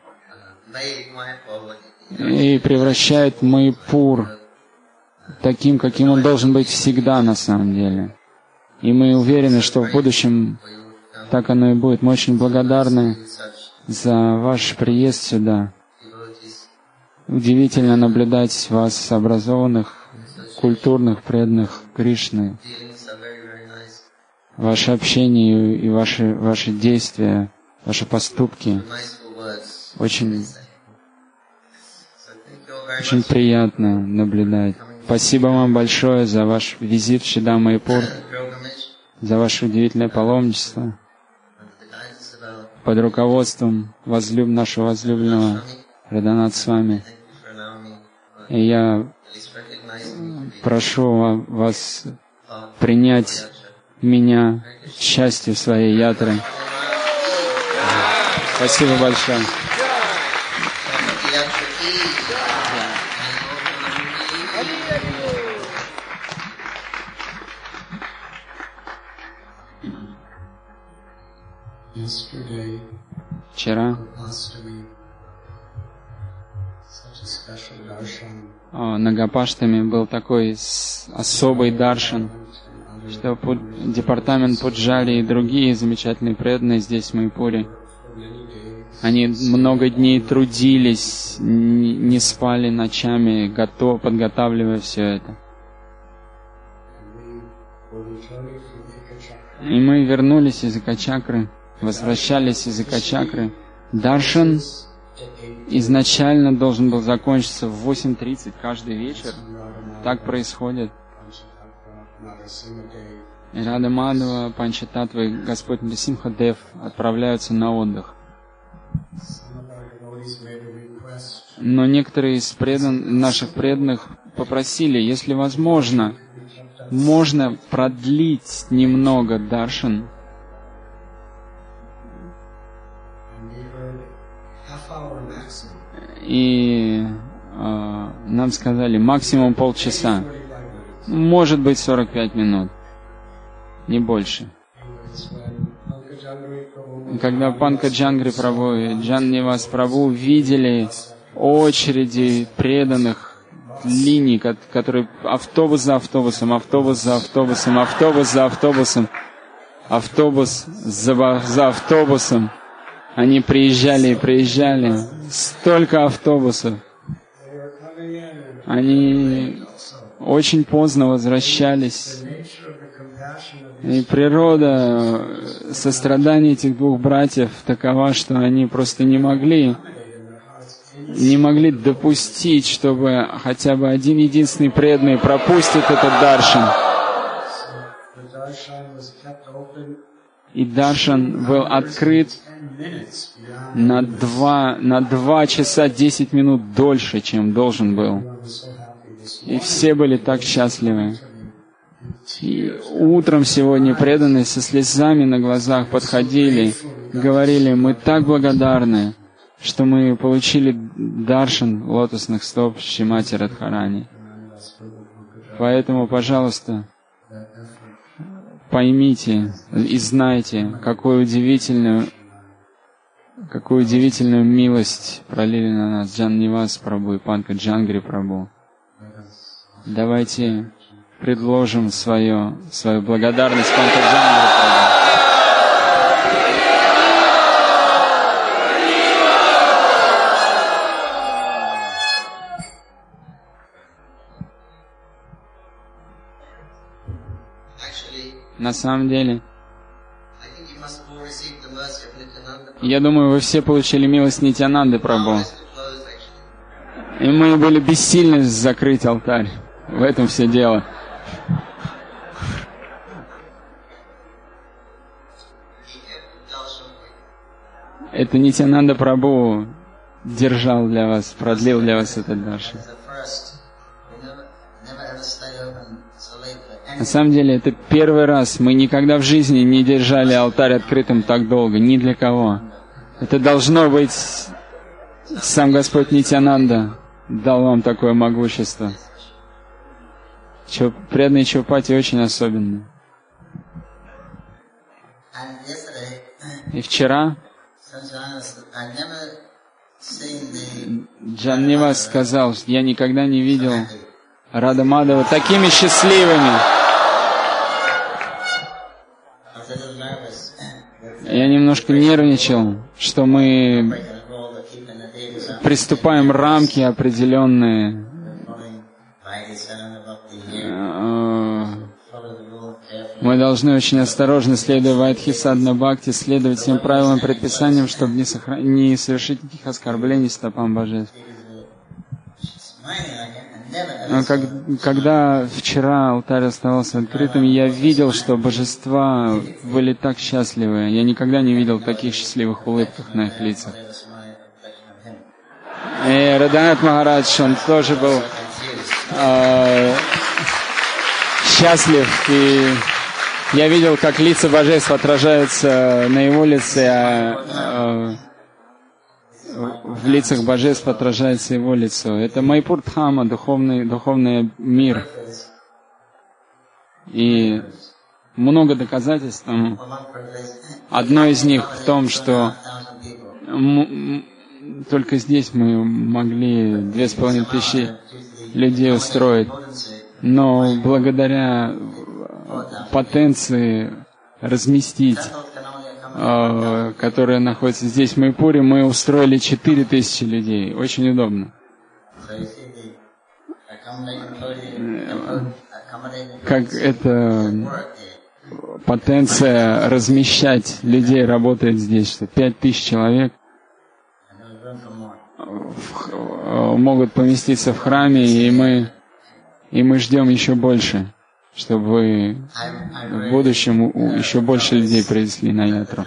и превращает Майпур таким, каким он должен быть всегда на самом деле. И мы уверены, что в будущем так оно и будет. Мы очень благодарны за ваш приезд сюда. Удивительно наблюдать вас, образованных, культурных, преданных Кришны. Ваше общение и ваши действия, ваши поступки очень приятно наблюдать. Спасибо вам большое за ваш визит в Шри-Дам Майпур, за ваше удивительное паломничество под руководством нашего возлюбленного Радханатха Свами. И я прошу вас принять меня частью своей ятры. Спасибо большое. Вчера на Гопаштаме был такой особый даршан, что департамент Пуджари и другие замечательные преданные здесь, в Майпуре, они много дней трудились, не спали ночами, подготавливая все это. И мы вернулись из Экачакры, возвращались из Экачакры. Даршан изначально должен был закончиться в 8:30 каждый вечер. Так происходит. И Рада Мадхава, Панчататтва и Господь Нрисимха-Дев отправляются на отдых. Но некоторые из наших преданных попросили, если возможно, можно продлить немного даршан. И нам сказали максимум полчаса, может быть 45 минут, не больше. Когда Панкаджангри Прабху и Джаннивас Прабху видели очереди преданных, линий, которые автобус за автобусом, автобус за автобусом, автобус за автобусом, автобус за автобусом, они приезжали и приезжали, столько автобусов. Они очень поздно возвращались. И природа сострадания этих двух братьев такова, что они просто не могли допустить, чтобы хотя бы один единственный преданный пропустит этот даршан. И даршан был открыт на 2 часа 10 минут дольше, чем должен был. И все были так счастливы. И утром сегодня преданные со слезами на глазах подходили, говорили: мы так благодарны, что мы получили даршан лотосных стоп Шримати Радхарани. Поэтому, пожалуйста, поймите и знайте, какую удивительную милость пролили на нас Джан-Нивас Прабху и Панкадж Джангри Прабху. Давайте предложим свою благодарность Панкадж Джангри Прабху. На самом деле, я думаю, вы все получили милость Нитьянанды Прабху. И мы были бессильны закрыть алтарь. В этом все дело. Это Нитьянанда Прабху держал для вас, продлил для вас этот даршан. На самом деле, это первый раз. Мы никогда в жизни не держали алтарь открытым так долго. Ни для кого. Это должно быть... Сам Господь Нитьянанда дал вам такое могущество. Преданные Чаупати очень особенные. И вчера Джан-Нивас сказал: я никогда не видел Рада Мадхава такими счастливыми. Я немножко нервничал, что мы приступаем рамки определенные. Мы должны очень осторожно, следуя Вайдхи Садхана Бхакти, следовать всем правилам и предписаниям, чтобы не совершить никаких оскорблений стопам божеств. Когда вчера алтарь оставался открытым, я видел, что божества были так счастливы. Я никогда не видел таких счастливых улыбок на их лицах. И Радханат Махарадж, он тоже был счастлив. И я видел, как лица божеств отражаются на его лице, в лицах божеств отражается его лицо. Это Майпур Дхама, духовный мир. И много доказательств тому. Одно из них в том, что только здесь мы могли 2500 людей устроить. Но благодаря потенции разместить, которая находится здесь, в Майпуре, мы устроили 4000 людей. Очень удобно. Как эта потенция размещать людей работает здесь, что 5000 человек могут поместиться в храме, и мы ждем еще больше, чтобы в будущем еще больше людей привезли на ятру.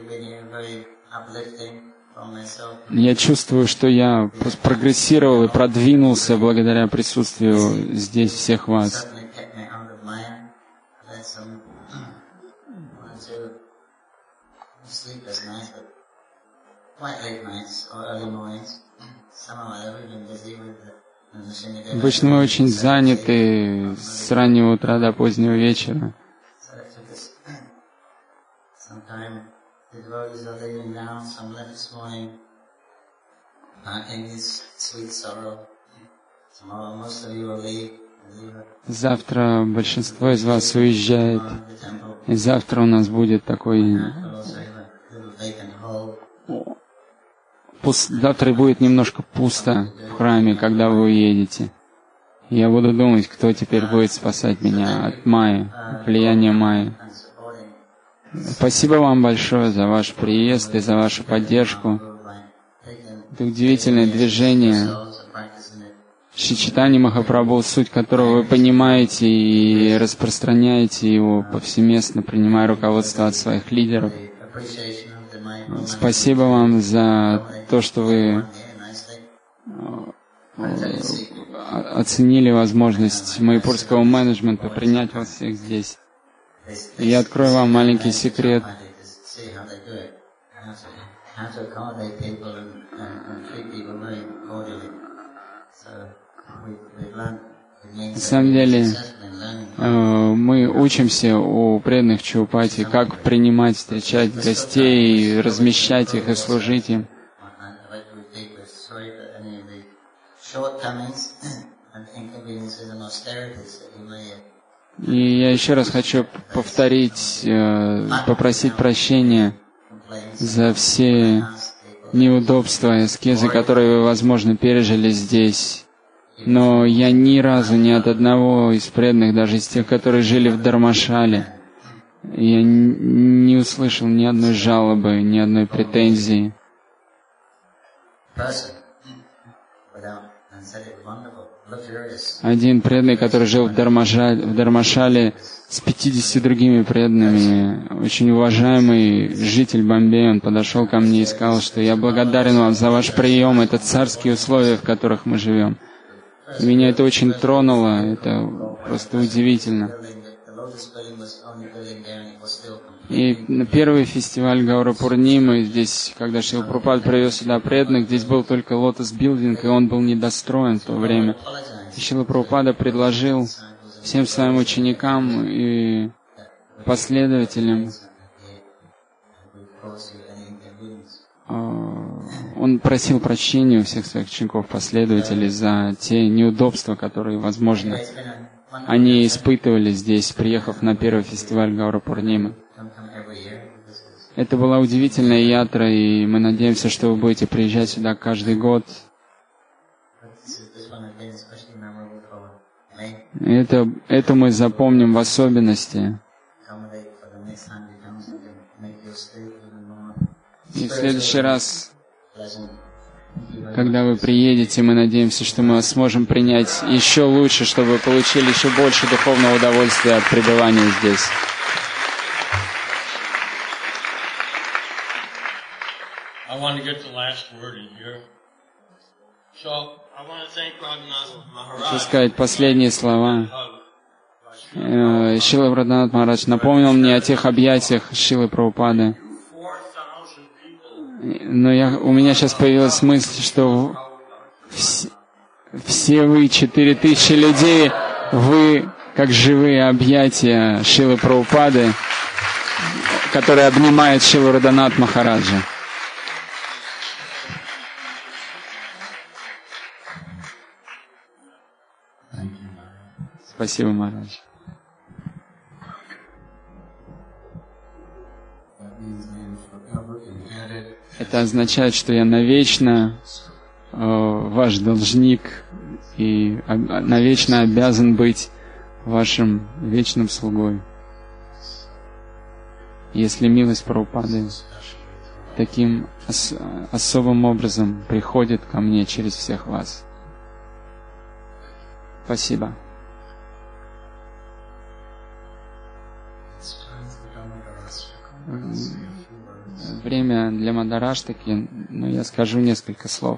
Я чувствую, что я прогрессировал и продвинулся благодаря присутствию здесь всех вас. Обычно мы очень заняты с раннего утра до позднего вечера. Завтра большинство из вас уезжает, и завтра у нас будет такой... Завтра будет немножко пусто в храме, когда вы уедете. Я буду думать, кто теперь будет спасать меня от Майи, от влияния Майи. Спасибо вам большое за ваш приезд и за вашу поддержку. Это удивительное движение Шри Чайтанья Махапрабху, суть которого вы понимаете и распространяете его повсеместно, принимая руководство от своих лидеров. Спасибо вам за то, что вы оценили возможность майпурского менеджмента принять вас всех здесь. И я открою вам маленький секрет. На самом деле, мы учимся у преданных Чаупати, как принимать, встречать гостей, размещать их и служить им. И я еще раз хочу повторить, попросить прощения за все неудобства и аскезы, которые вы, возможно, пережили здесь. Но я ни разу ни от одного из преданных, даже из тех, которые жили в Дharmashale, я не услышал ни одной жалобы, ни одной претензии. Один преданный, который жил в Дharmashale с 50 другими преданными, очень уважаемый житель Бомбея, он подошел ко мне и сказал, что я благодарен вам за ваш прием, это царские условия, в которых мы живем. Меня это очень тронуло, это просто удивительно. И на первый фестиваль Гаура Пурнимы, здесь, когда Шрила Прабхупада привез сюда преданных, здесь был только Lotus Building, и он был недостроен в то время. И Шрила Прабхупада предложил всем своим ученикам и последователям, он просил прощения у всех своих учеников, последователей за те неудобства, которые, возможно, они испытывали здесь, приехав на первый фестиваль Гаура Пурнимы. Это была удивительная ятра, и мы надеемся, что вы будете приезжать сюда каждый год. Это мы запомним в особенности. И в следующий раз, когда вы приедете, мы надеемся, что мы вас сможем принять еще лучше, чтобы вы получили еще больше духовного удовольствия от пребывания здесь. Хочу сказать последние слова. Шрила Радханат Махарадж напомнил мне о тех объятиях Шрилы Прабхупады. Но у меня сейчас появилась мысль, что все вы, 4000 людей, вы как живые объятия Шрилы Прабхупады, которые обнимают Шрилу Радханат Махараджа. Спасибо, Махарадж. Это означает, что я навечно ваш должник и навечно обязан быть вашим вечным слугой. Если милость Прабхупады таким особым образом приходит ко мне через всех вас. Спасибо. Время для Мадараштаки, но я скажу несколько слов.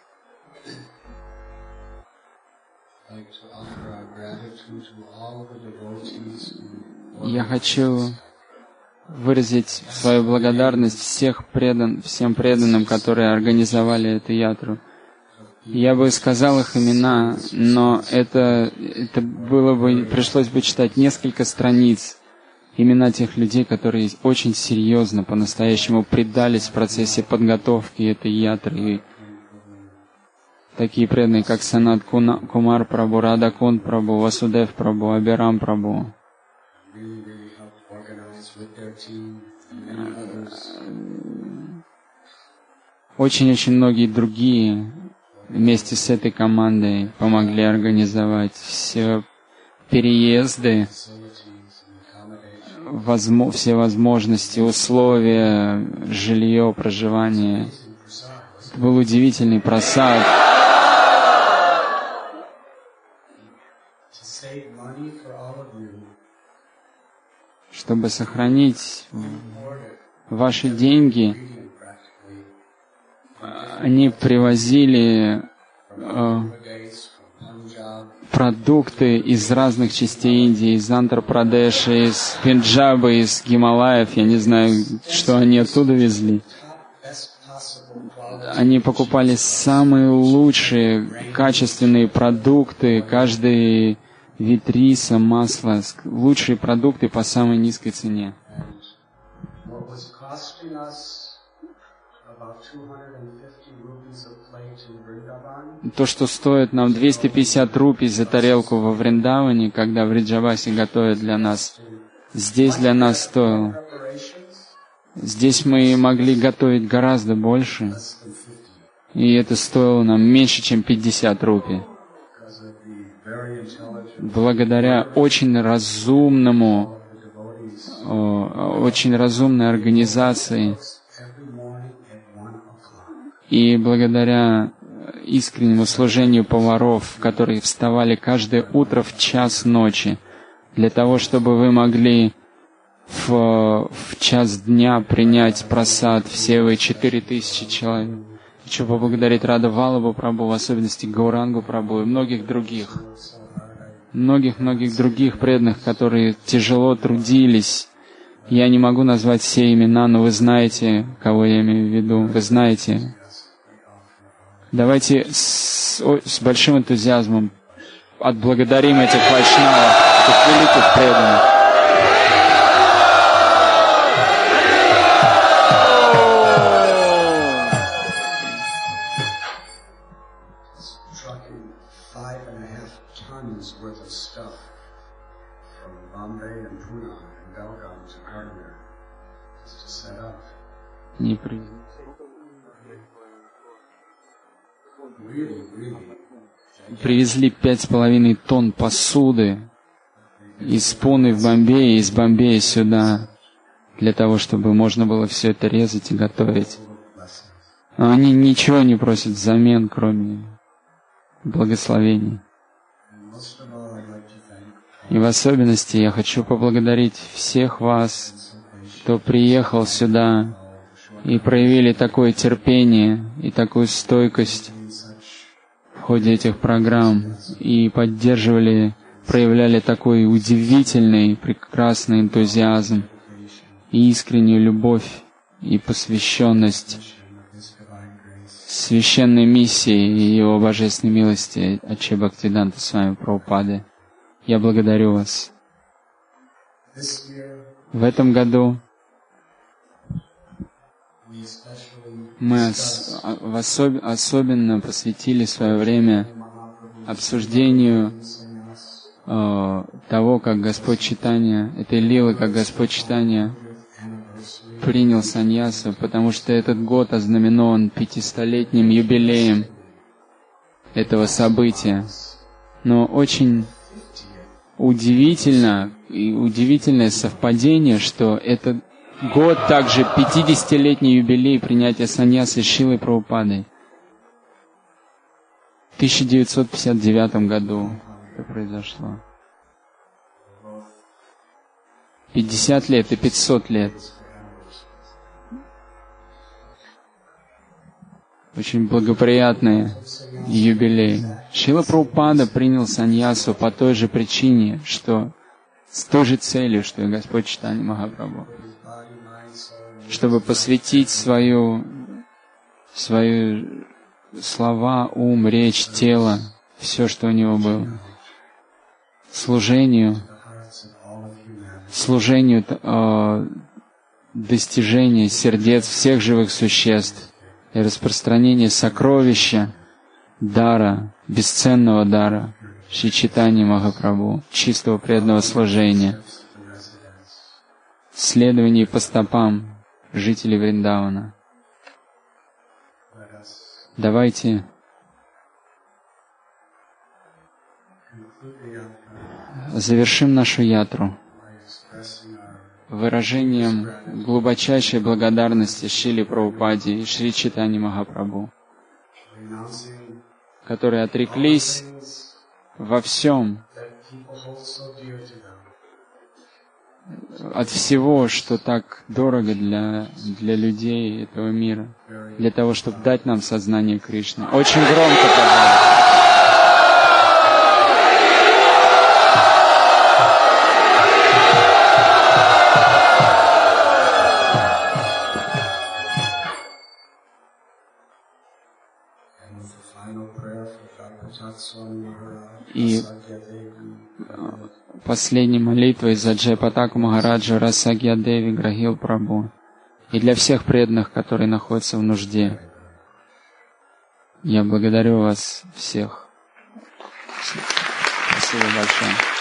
Я хочу выразить свою благодарность всем преданным, которые организовали эту ятру. Я бы сказал их имена, но пришлось бы читать несколько страниц. Имена тех людей, которые очень серьезно, по-настоящему предались в процессе подготовки этой ятры. И такие преданные, как Санат Кумар Прабху, Рада Кунд Прабху, Васудев Прабху, Абирам Прабху. Очень-очень многие другие вместе с этой командой помогли организовать все переезды, все возможности, условия, жилье, проживание. Это был удивительный просад. чтобы сохранить ваши деньги, они привозили продукты из разных частей Индии, из Андхра-Прадеша, из Пенджаба, из Гималаев. Я не знаю, что они оттуда везли. Они покупали самые лучшие, качественные продукты, каждый вид риса, масла, лучшие продукты по самой низкой цене. То, что стоит нам 250 рупий за тарелку во Вриндаване, когда в Вриджавасе готовят для нас, здесь для нас стоило. Здесь мы могли готовить гораздо больше, и это стоило нам меньше, чем 50 рупий. Благодаря очень разумной организации и благодаря искреннему служению поваров, которые вставали каждое утро в час ночи, для того, чтобы вы могли в час дня принять прасад, все вы 4000 человек. Хочу поблагодарить Рада Валлабху Прабху, в особенности Гаурангу Прабху и многих других преданных, которые тяжело трудились. Я не могу назвать все имена, но вы знаете, кого я имею в виду, вы знаете. Давайте с большим энтузиазмом отблагодарим этих вайшнавов, этих великих преданных. Привезли 5,5 тонн посуды из Пуны в Бомбей, из Бомбея сюда, для того, чтобы можно было все это резать и готовить. Но они ничего не просят взамен, кроме благословений. И в особенности я хочу поблагодарить всех вас, кто приехал сюда и проявили такое терпение и такую стойкость в ходе этих программ и проявляли такой удивительный, прекрасный энтузиазм и искреннюю любовь и посвященность священной миссии и Его божественной милости Аче Бхактивиданта Свами Прабхупады. Я благодарю вас. В этом году мы особенно посвятили свое время обсуждению того, как Господь Чайтанья, этой лилы, как Господь Чайтанья принял саньясу, потому что этот год ознаменован 500-летним юбилеем этого события. Но очень удивительное совпадение, что этот год также 50-летний юбилей принятия саньясы Шрилой Прабхупадой. В 1959 году это произошло. 50 лет и 500 лет. Очень благоприятный юбилей. Шрила Прабхупада принял саньясу по той же причине, с той же целью, что и Господь Чайтанья Махапрабху. Чтобы посвятить свои слова, ум, речь, тело, все, что у него было, служению достижения сердец всех живых существ и распространение сокровища, дара, бесценного дара Шри Чайтаньи Махапрабху, чистого преданного служения, следование по стопам жителей Вриндавана. Давайте завершим нашу ятру выражением глубочайшей благодарности Шриле Прабхупаде и Шри Чайтаньи Махапрабху, которые отреклись во всем people hold so dear to them. От всего, что так дорого для людей этого мира, для того, чтобы дать нам сознание Кришны. Очень громко, пожалуйста. И последней молитвой за Джайпатаку Махараджа Расагья Деви Грахил Прабху и для всех преданных, которые находятся в нужде. Я благодарю вас всех. Спасибо большое.